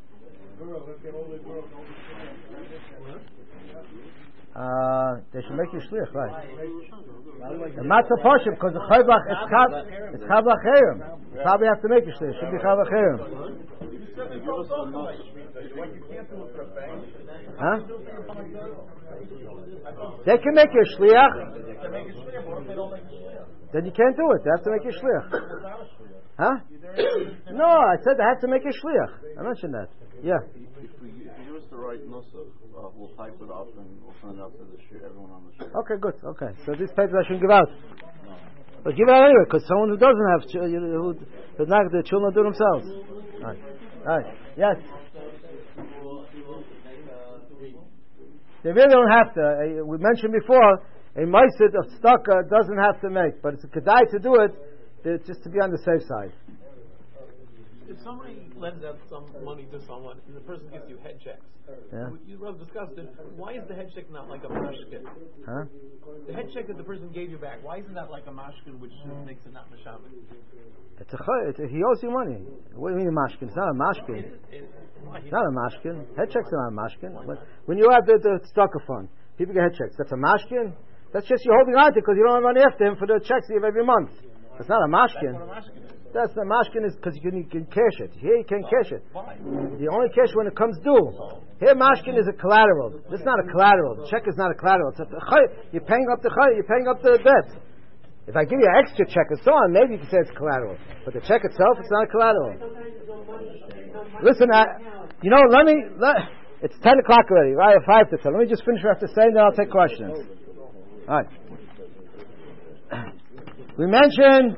Uh, they should make you shlich, right? The matzah portion, because the chayvach it's chav it's chav lacherim. Probably have to make you shlich. Should be chav lacherim. Huh? They can make you shliach. Then you can't do it. They have to make you shliach. Huh? No, I said they have to make you shliach. I mentioned that. Yeah. If, we, if you give us the right nusach, uh, we'll type it up and we'll send it out to the shir, everyone on the shir. Okay, good. Okay, so these papers I shouldn't give out. No. But give it out anyway, because someone who doesn't have children, who does not, the children do themselves. All right. All right. Yes. They really don't have to. Uh, we mentioned before, a meisid of tzedakah doesn't have to make, but it's a kedai to do it, it's just to be on the safe side. If somebody lends out some money to someone and the person gives you head checks, yeah. you rather discussed it. Why is the head check not like a mashkin? Huh? The head check that the person gave you back, why isn't that like a mashkin, which makes it not mashamin? It's a, it's a, he owes you money. What do you mean a mashkin? It's not a mashkin. It, it, it's not a mashkin. Head checks are not a mashkin. When, when you have the, the tzedakah fund, people get head checks. That's a mashkin. That's just you holding on to it because you don't run after him for the checks you have every month. That's not a mashkin. That's what a mashkin is. That's the mashkin is because you can, you can cash it. Here you can't cash it. Why? You only cash when it comes due. Here mashkin is a collateral. This is not a collateral. The check is not a collateral. It's a, you're paying up the you're paying up the debt. If I give you an extra check and so on, maybe you can say it's collateral. But the check itself, it's not a collateral. Listen, I, you know, let me. Let, it's ten o'clock already. Right, at five to ten. Let me just finish what I have to say, and then I'll take questions. All right. We mentioned.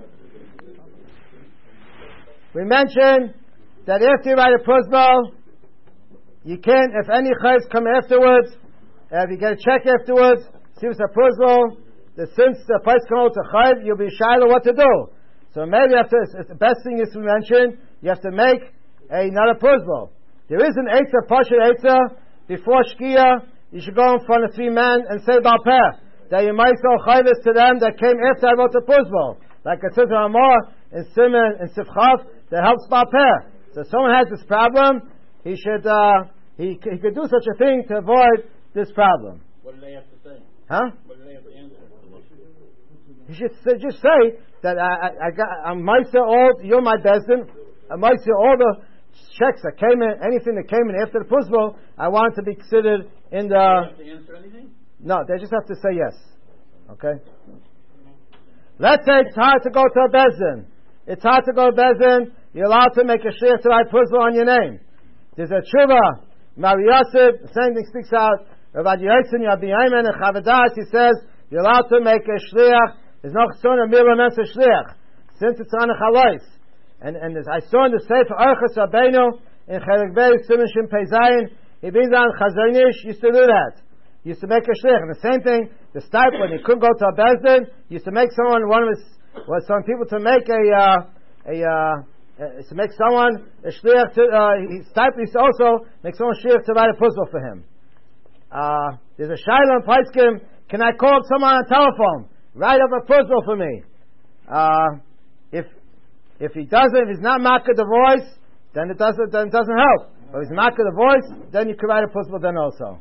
We mentioned that after you write a Puzbal, you can, if any chayes come afterwards, if you get a check afterwards, see if it's a Puzbal, that since the price comes out to chayv, you'll be shiloh what to do. So maybe after, it's the best thing is to mention, you have to make another Puzbal. There is an Eitzah, Pasha Eitzah, before Shkia, you should go in front of three men and say Baal Peh, that you might sell chayvus to them that came after I wrote the Puzbal. Like it says in Amor, in Simon, in Sifchav, that helps Baal Peh. So if someone has this problem, he should, uh, he, he could do such a thing to avoid this problem. What do they have to say? Huh? What do they have to answer? You should say, just say that I, I, I got, I'm Meiser all, you're my Bezdin, I'm Meiser all the checks that came in, anything that came in after the Puzbal, I want to be considered in the... Do they have to answer anything? No, they just have to say yes. Okay? Let's say it's hard to go to a Bezdin. It's hard to go to Bezdin. You're allowed to make a shliach to write Puzbal on your name. There's a tshuva, Mari Yosef, the same thing speaks out, Rabbi Yotzin, Rabbi Ayman, and Chavadas, he says, you're allowed to make a shliach. There's no chson or milah men to shliach, since it's on a chalais. And and as I saw in the Sefer Orchos Rabbeinu in Chelik Bey Siman Shin Pei Zayin, he brings down Chazon Ish used to do that. He used to make a shliach. And the same thing, the stipend when he couldn't go to a bezdin, he used to make someone one of his was some people to make a uh, a uh, uh, to make someone a shliach to uh, he stipend used to also make someone shliach to write a Puzbal for him. Uh, there's a shayla in Paiskim. Can I call up someone on telephone? Write up a Puzbal for me. Uh, if if he doesn't, if he's not makka the voice, then it doesn't then it doesn't help. But if he's makka the voice, then you can write a Puzbal then also.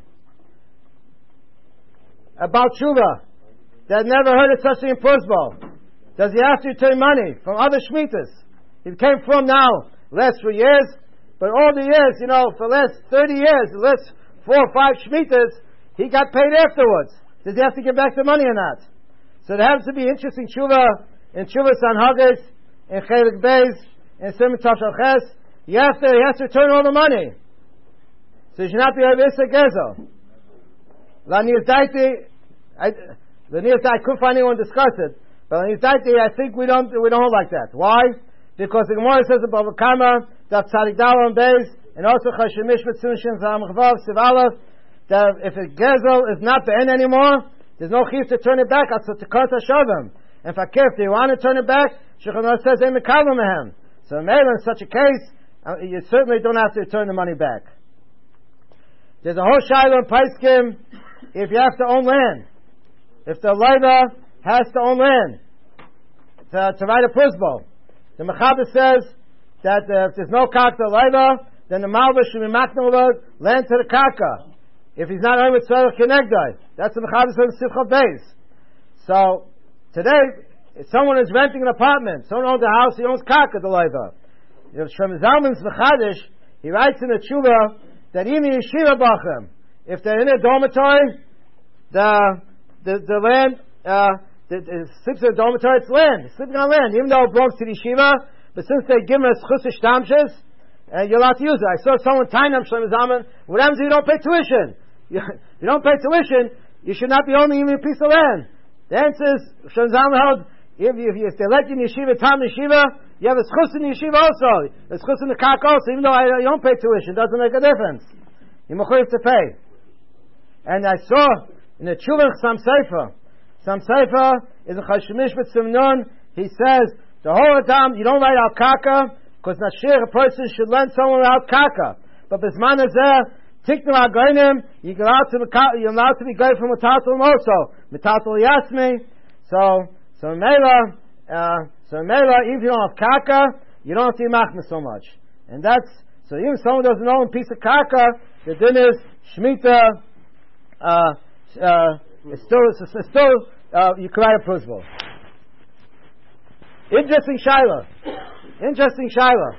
About tshuva, that never heard of such thing in Puzbal. Does he have to return money from other shmitas? He came from now last three years, but all the years, you know, for the last thirty years, the last four or five shmitas, he got paid afterwards. Does he have to give back the money or not? So there happens to be interesting tshuva in Tshuva Sanhagis, in Chelik Beis, in Simon Tafshal Ches. You have to, he has to return all the money. So you should not be able to Gezel. La Niyaz Daiti, the Niyaz Daiti, I couldn't find anyone to discuss it. But La Niyaz Daiti, I think we don't, we don't hold like that. Why? Because the Gemara says about Kama, that Tzadik Dala and Beis, and also Chashemish Mitzun Shin Zamachvav Sivalaf, that if a Gezel is not the end anymore, there's no chiyuv to turn it back. Also to cut Shavim. And if you want to turn it back, Shulchan Aruch says they mekabel mehem. So maybe in such a case, uh, you certainly don't have to return the money back. There's a whole shiloh in Paiskim if you have to own land. If the leiva has to own land to, to write a prusbo. The Mechaber says that uh, if there's no karka leiva, then the malva should be maknul land to the karka. If he's not earning with tzarech kenegdai, that's the Mechaber says in Sifcha Beis. So today, if someone is renting an apartment, someone owns a house, he owns karka the leiva. If Shlomo Zalman's Mechadish, he writes in the tshuva that even yeshiva bachim, if they're in a dormitory, the the, the land, uh, the, the, sleeps in a dormitory, it's land, it's sleeping on land, even though it belongs to the yeshiva, but since they give him a chus shtamshus, uh, you're allowed to use it. I saw someone tying up Shlomo Zalman, what happens if you don't pay tuition? You, you don't pay tuition, you should not be owning even a piece of land. The answer is, Shlomo Zalman held, if, if, if they let you in yeshiva, tam yeshiva, you have a schus in yeshiva also. A schus in the kak also, even though I, you don't pay tuition, doesn't make a difference. You have to pay. And I saw in the Tshuva Sam Sefer, Sam Sefer is a Chashemish B'Tzimnon. He says the whole time you don't write out kaka because nashir a person should lend someone out kaka. But Bisman is there. Tiknu Agoinim, you're allowed to be you're allowed to be going from Metatul also. Metatul Yasmi. So so Mela, uh, so Mela, if you don't have kaka, you don't have to be machmas so much. And that's so even if someone doesn't own a piece of kaka, the din is Shemitah, uh, uh, it's still, it's still, uh, you can write a prusbo. Interesting Shiloh. Interesting Shiloh.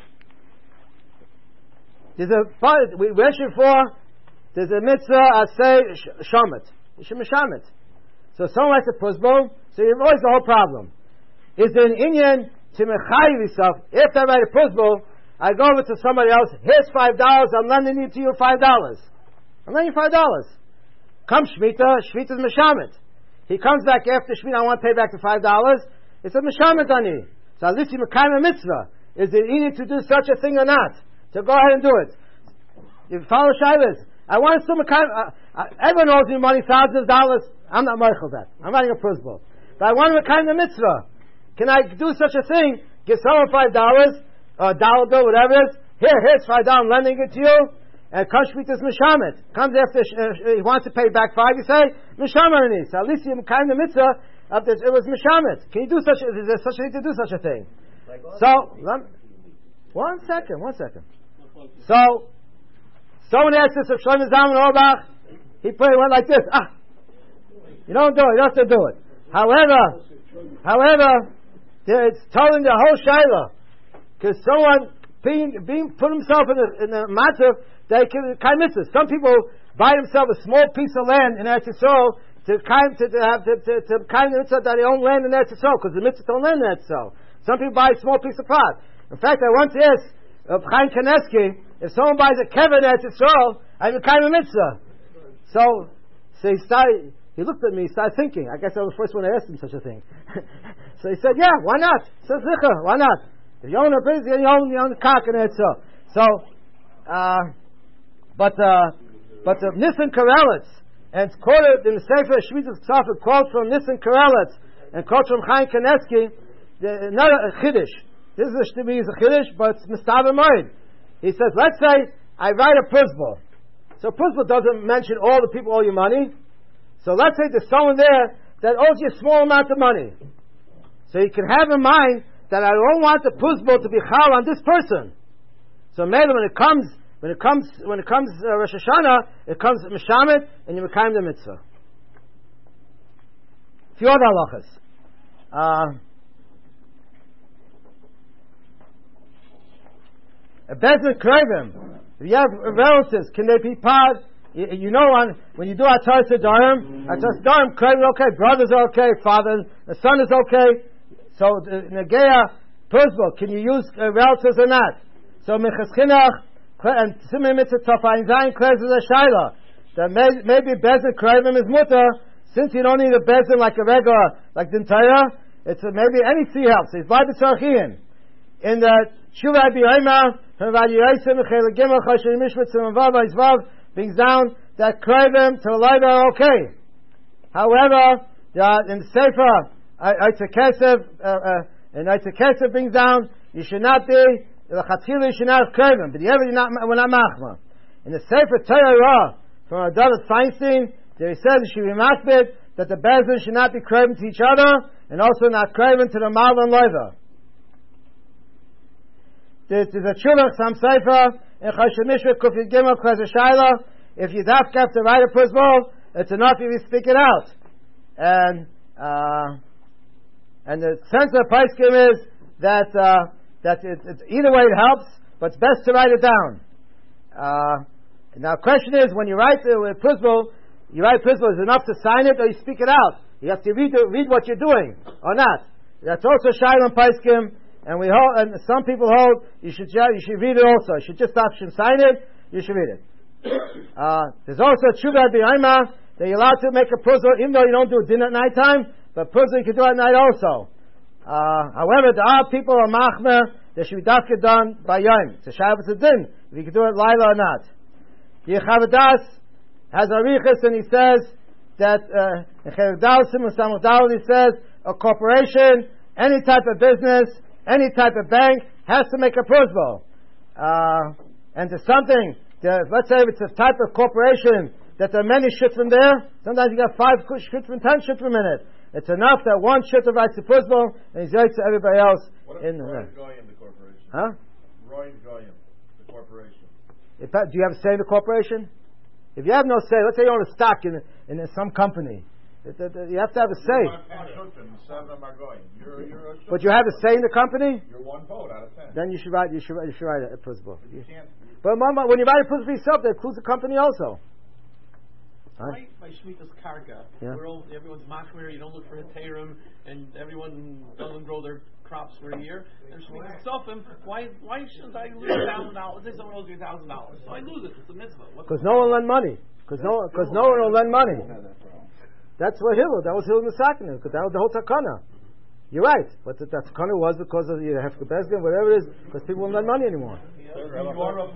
There's a part, we mentioned before, there's a mitzvah, I say, shamet. You should shamet. So someone writes a prusbo, so you've always the whole problem. Is there an Inyan to mechayiv yourself? If I write a prusbo, I go over to somebody else, here's five dollars, I'm lending it to you five dollars. I'm lending you five dollars. Come Shemitah, Shemitah's Meshamet. He comes back after Shemitah, I want to pay back the five dollars. It's a Meshamet on you. So at least you Mekayim a mitzvah. Is it easy to do such a thing or not? So go ahead and do it. You follow Shilas. I want to still Mekayim, uh, uh, everyone owes me money, thousands of dollars. I'm not Meichel that. I'm writing a prusbo. But I want to Mekayim the mitzvah. Can I do such a thing? Give someone five dollars, or a dollar bill, whatever it is. Here, here's five dollars, I'm lending it to you. And Kol Shmitas Mishamet. Comes after, uh, he wants to pay back five, you say, Mishamet. So at least you kind of mitzvah, of this, it was Mishamet. Can you do such, is there such a thing to do such a thing? So, let, one second, one second. So, someone asked this of Shlomo Zalman Auerbach, he put it went like this, ah, you don't do it, you don't have to do it. However, however, it's telling the whole Shiloh, because someone being, being put himself in a, in a matter that can kind of mitzvah. Some people buy themselves a small piece of land in Eretz Yisrael to kind to, to have to, to, to kind of mitzvah that they own land in Eretz Yisrael because the mitzvah don't land in Eretz Yisrael. Some people buy a small piece of plot. In fact, I once asked of Chaim Kaneski if someone buys a kever in Eretz Yisrael, I have a kind of mitzvah. So, so he started. He looked at me. He started thinking. I guess I was the first one to ask him such a thing. So he said, "Yeah, why not?" So Zicha, why not? If you own a business, you own, you own the cock in Eretz Yisrael. So, uh, but uh, but uh, Nissen Karelitz, and it's quoted in the Sefer Shmitas Ksafet, quote from Nissen Karelitz and quote from Chaim Kaneski, another Chiddush. This is a Shtibi is a Chiddush, but it's Mistaber Moed. He says, let's say I write a prusbo. So prusbo doesn't mention all the people owe you money. So let's say there's someone there that owes you a small amount of money. So you can have in mind that I don't want the prusbo to be chal on this person. So maybe when it comes, when it comes, when it comes uh, Rosh Hashanah, it comes Mishamet, and you mekayim the mitzvah. Few other halachas. Uh, a bezin krevim. If you have relatives, can they be part You, you know, on, when you do Atar Sedarim, Atar Sedarim, okay, brothers are okay, father, the son is okay. So, the Negea, Puzzle, can you use uh, relatives or not? So, Mechaschinach, and Simon Mitzvah Tofayin Zayin, Kres is a Shaila. That may, maybe Bezin Krevim is mutter, since you don't need a Bezin like a regular, like the Dintaya, it's a, maybe any three helps. It's by the Tzarchian. In the Shuvah B'Yoyma, V'Vad Yoysim, V'Chel Gimel, Choshen Mishvat, Tzim Vav, V'Izvav, brings down that Krevim to Leiva are okay. However, the, in the Sefer, Eitzer Kesef, uh, uh, and Eitzer Kesef brings down, you should not be, the Chatzila, you should not have Krevim, but the ever, you're not, we're not Machma. In the Sefer Torah, from Adalat Feinstein, there he says, it should be Machbid, that the Bezin should not be Krevim to each other, and also not Krevim to the Mal and Leiva. There's a Shuvah, some Sefer, in Choshen Mishvat, Kufid Gimel, Kres Shaila, if you have to write a Puzzle, it's enough if you speak it out. And, uh, and the sense of the Paiskim is that, uh, that it, it's either way it helps, but it's best to write it down. Uh, now the question is, when you write a Puzzle, you write Puzzle, is it enough to sign it or you speak it out? You have to read, the, read what you're doing, or not. That's also Shaila and Paiskim, and we hold, and some people hold, you should, you should read it also. You should just stop, you should sign it, you should read it. Uh, there's also a Tshuva B'Yoyma that you're allowed to make a puzzle even though you don't do a din at night time, but puzzle you can do at night also. Uh, however, there are people on Machmer that should be dafka done by Yom. It's a Shabbos a din, if you can do it Laila or not. Yechavadas has Arichas and he says that uh, in Chevdalim and Samudal he says a corporation, any type of business, any type of bank has to make a puzzle. Uh, and there's something. The, let's say if it's a type of corporation that there are many shittim there, sometimes you got five shittim, ten shittim in it. It's enough that one shittim writes the puzzle and he's writes to everybody else. What in if the Roy Goyim, the corporation? Huh? Roy Goyim, the corporation. If that, do you have a say in the corporation? If you have no say, let's say you own a stock in, in some company, it, it, it, you have to have a say. You're, you're but you have a say in the company? You're one vote out of ten. Then you should write, you should, you should write a, a puzzle. But you can't. But mama, when you write a puzzle for yourself, that includes the company also. Huh? Right by Shemitah's Karka, Yeah. where all, everyone's machmir, you don't look for Heterim, and everyone doesn't grow their crops for a year. And Shemitah's Sofim, why why should I lose a thousand dollars? Say someone owes me a thousand dollars, so I lose it. It's a mitzvah. Because no one will lend money. Because no, because no one will lend money. That's what Hillel. That was Hillel Misakin. Because that was the whole takana. You're right, but the takana was because of you have to bezgan, whatever it is, because people won't lend money anymore. Uh,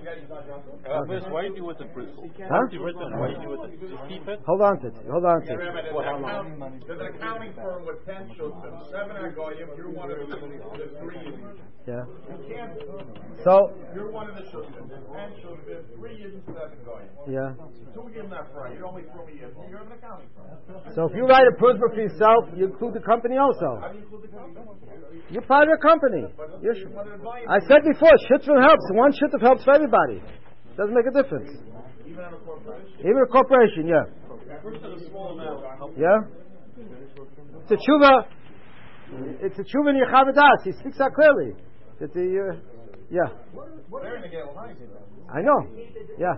why do you do with the principal? Huh? Why do you do with it? Just keep it? Hold on to it. Hold on to it. There's an accounting firm with ten shultrim, seven are goyim. You're one of the, the three. Yeah. You can't. So. You're one of the shultrim. There's ten shultrim, three yidden, seven goyim. Yeah. Two yidden not right. You're only three yidden. You're an accounting firm. So if you write a puzzle for yourself, you include the company also. How do you include the company? You're part of a company. You're, I said before, shittim helps. One shittim helps for everybody. Doesn't make a difference. Even on a corporation? Even a corporation, yeah. First at a small amount. Yeah? It's a tshuva. It's a tshuva in Yechavadas. He speaks out clearly. That the, uh, yeah. I know. Yeah.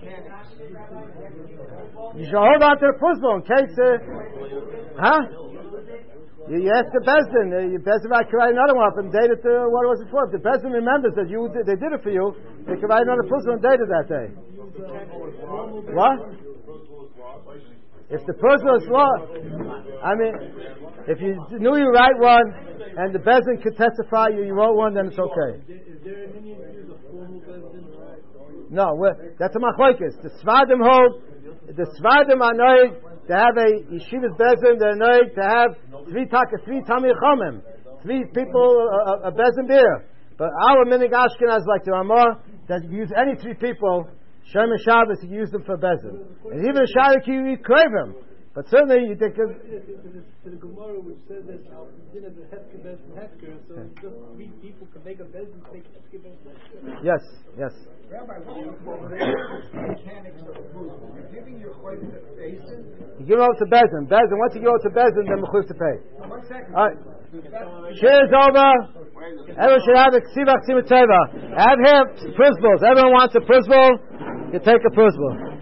You should hold on to the puzzle in case, uh, huh? You, you ask the Bezdin, uh, Bezdin I can write another one up and date it to what was it for. If the Bezdin remembers that you did, they did it for you, they can write another puzzle and date it that day. What? If the puzzle is law, I mean, if you knew you write one and the Bezdin could testify you, you wrote one, then it's okay. Is there an Indian use of formal Bezdin? No, that's a machlokes. The Svadim hold, the Svadim are knowing to have a yeshiva's bezin. They're knowing to have three taka, three tamir chomim, three people a, a bezin beer. But our minig Ashkenaz like the Ramah that you use any three people. Shem and Shabbos you use them for bezin, and even Shabbos you crave them. But certainly you think of to the Gemara which says that dinner is a Hesker Bezin Hesker, so just three people can make a Bezin to make Hesker Bezin Hesker. yes, yes. Rabbi, what is the mechanics of the proof? You're giving your choice to Bezin. You give it over to bezin. Bezin. Once you give it to bezin, then mechuyev to pay. One second. All right. Cheers over. Everyone should have a ksivach tzimah teva. Have here principles. Everyone wants a principle. You take a principle.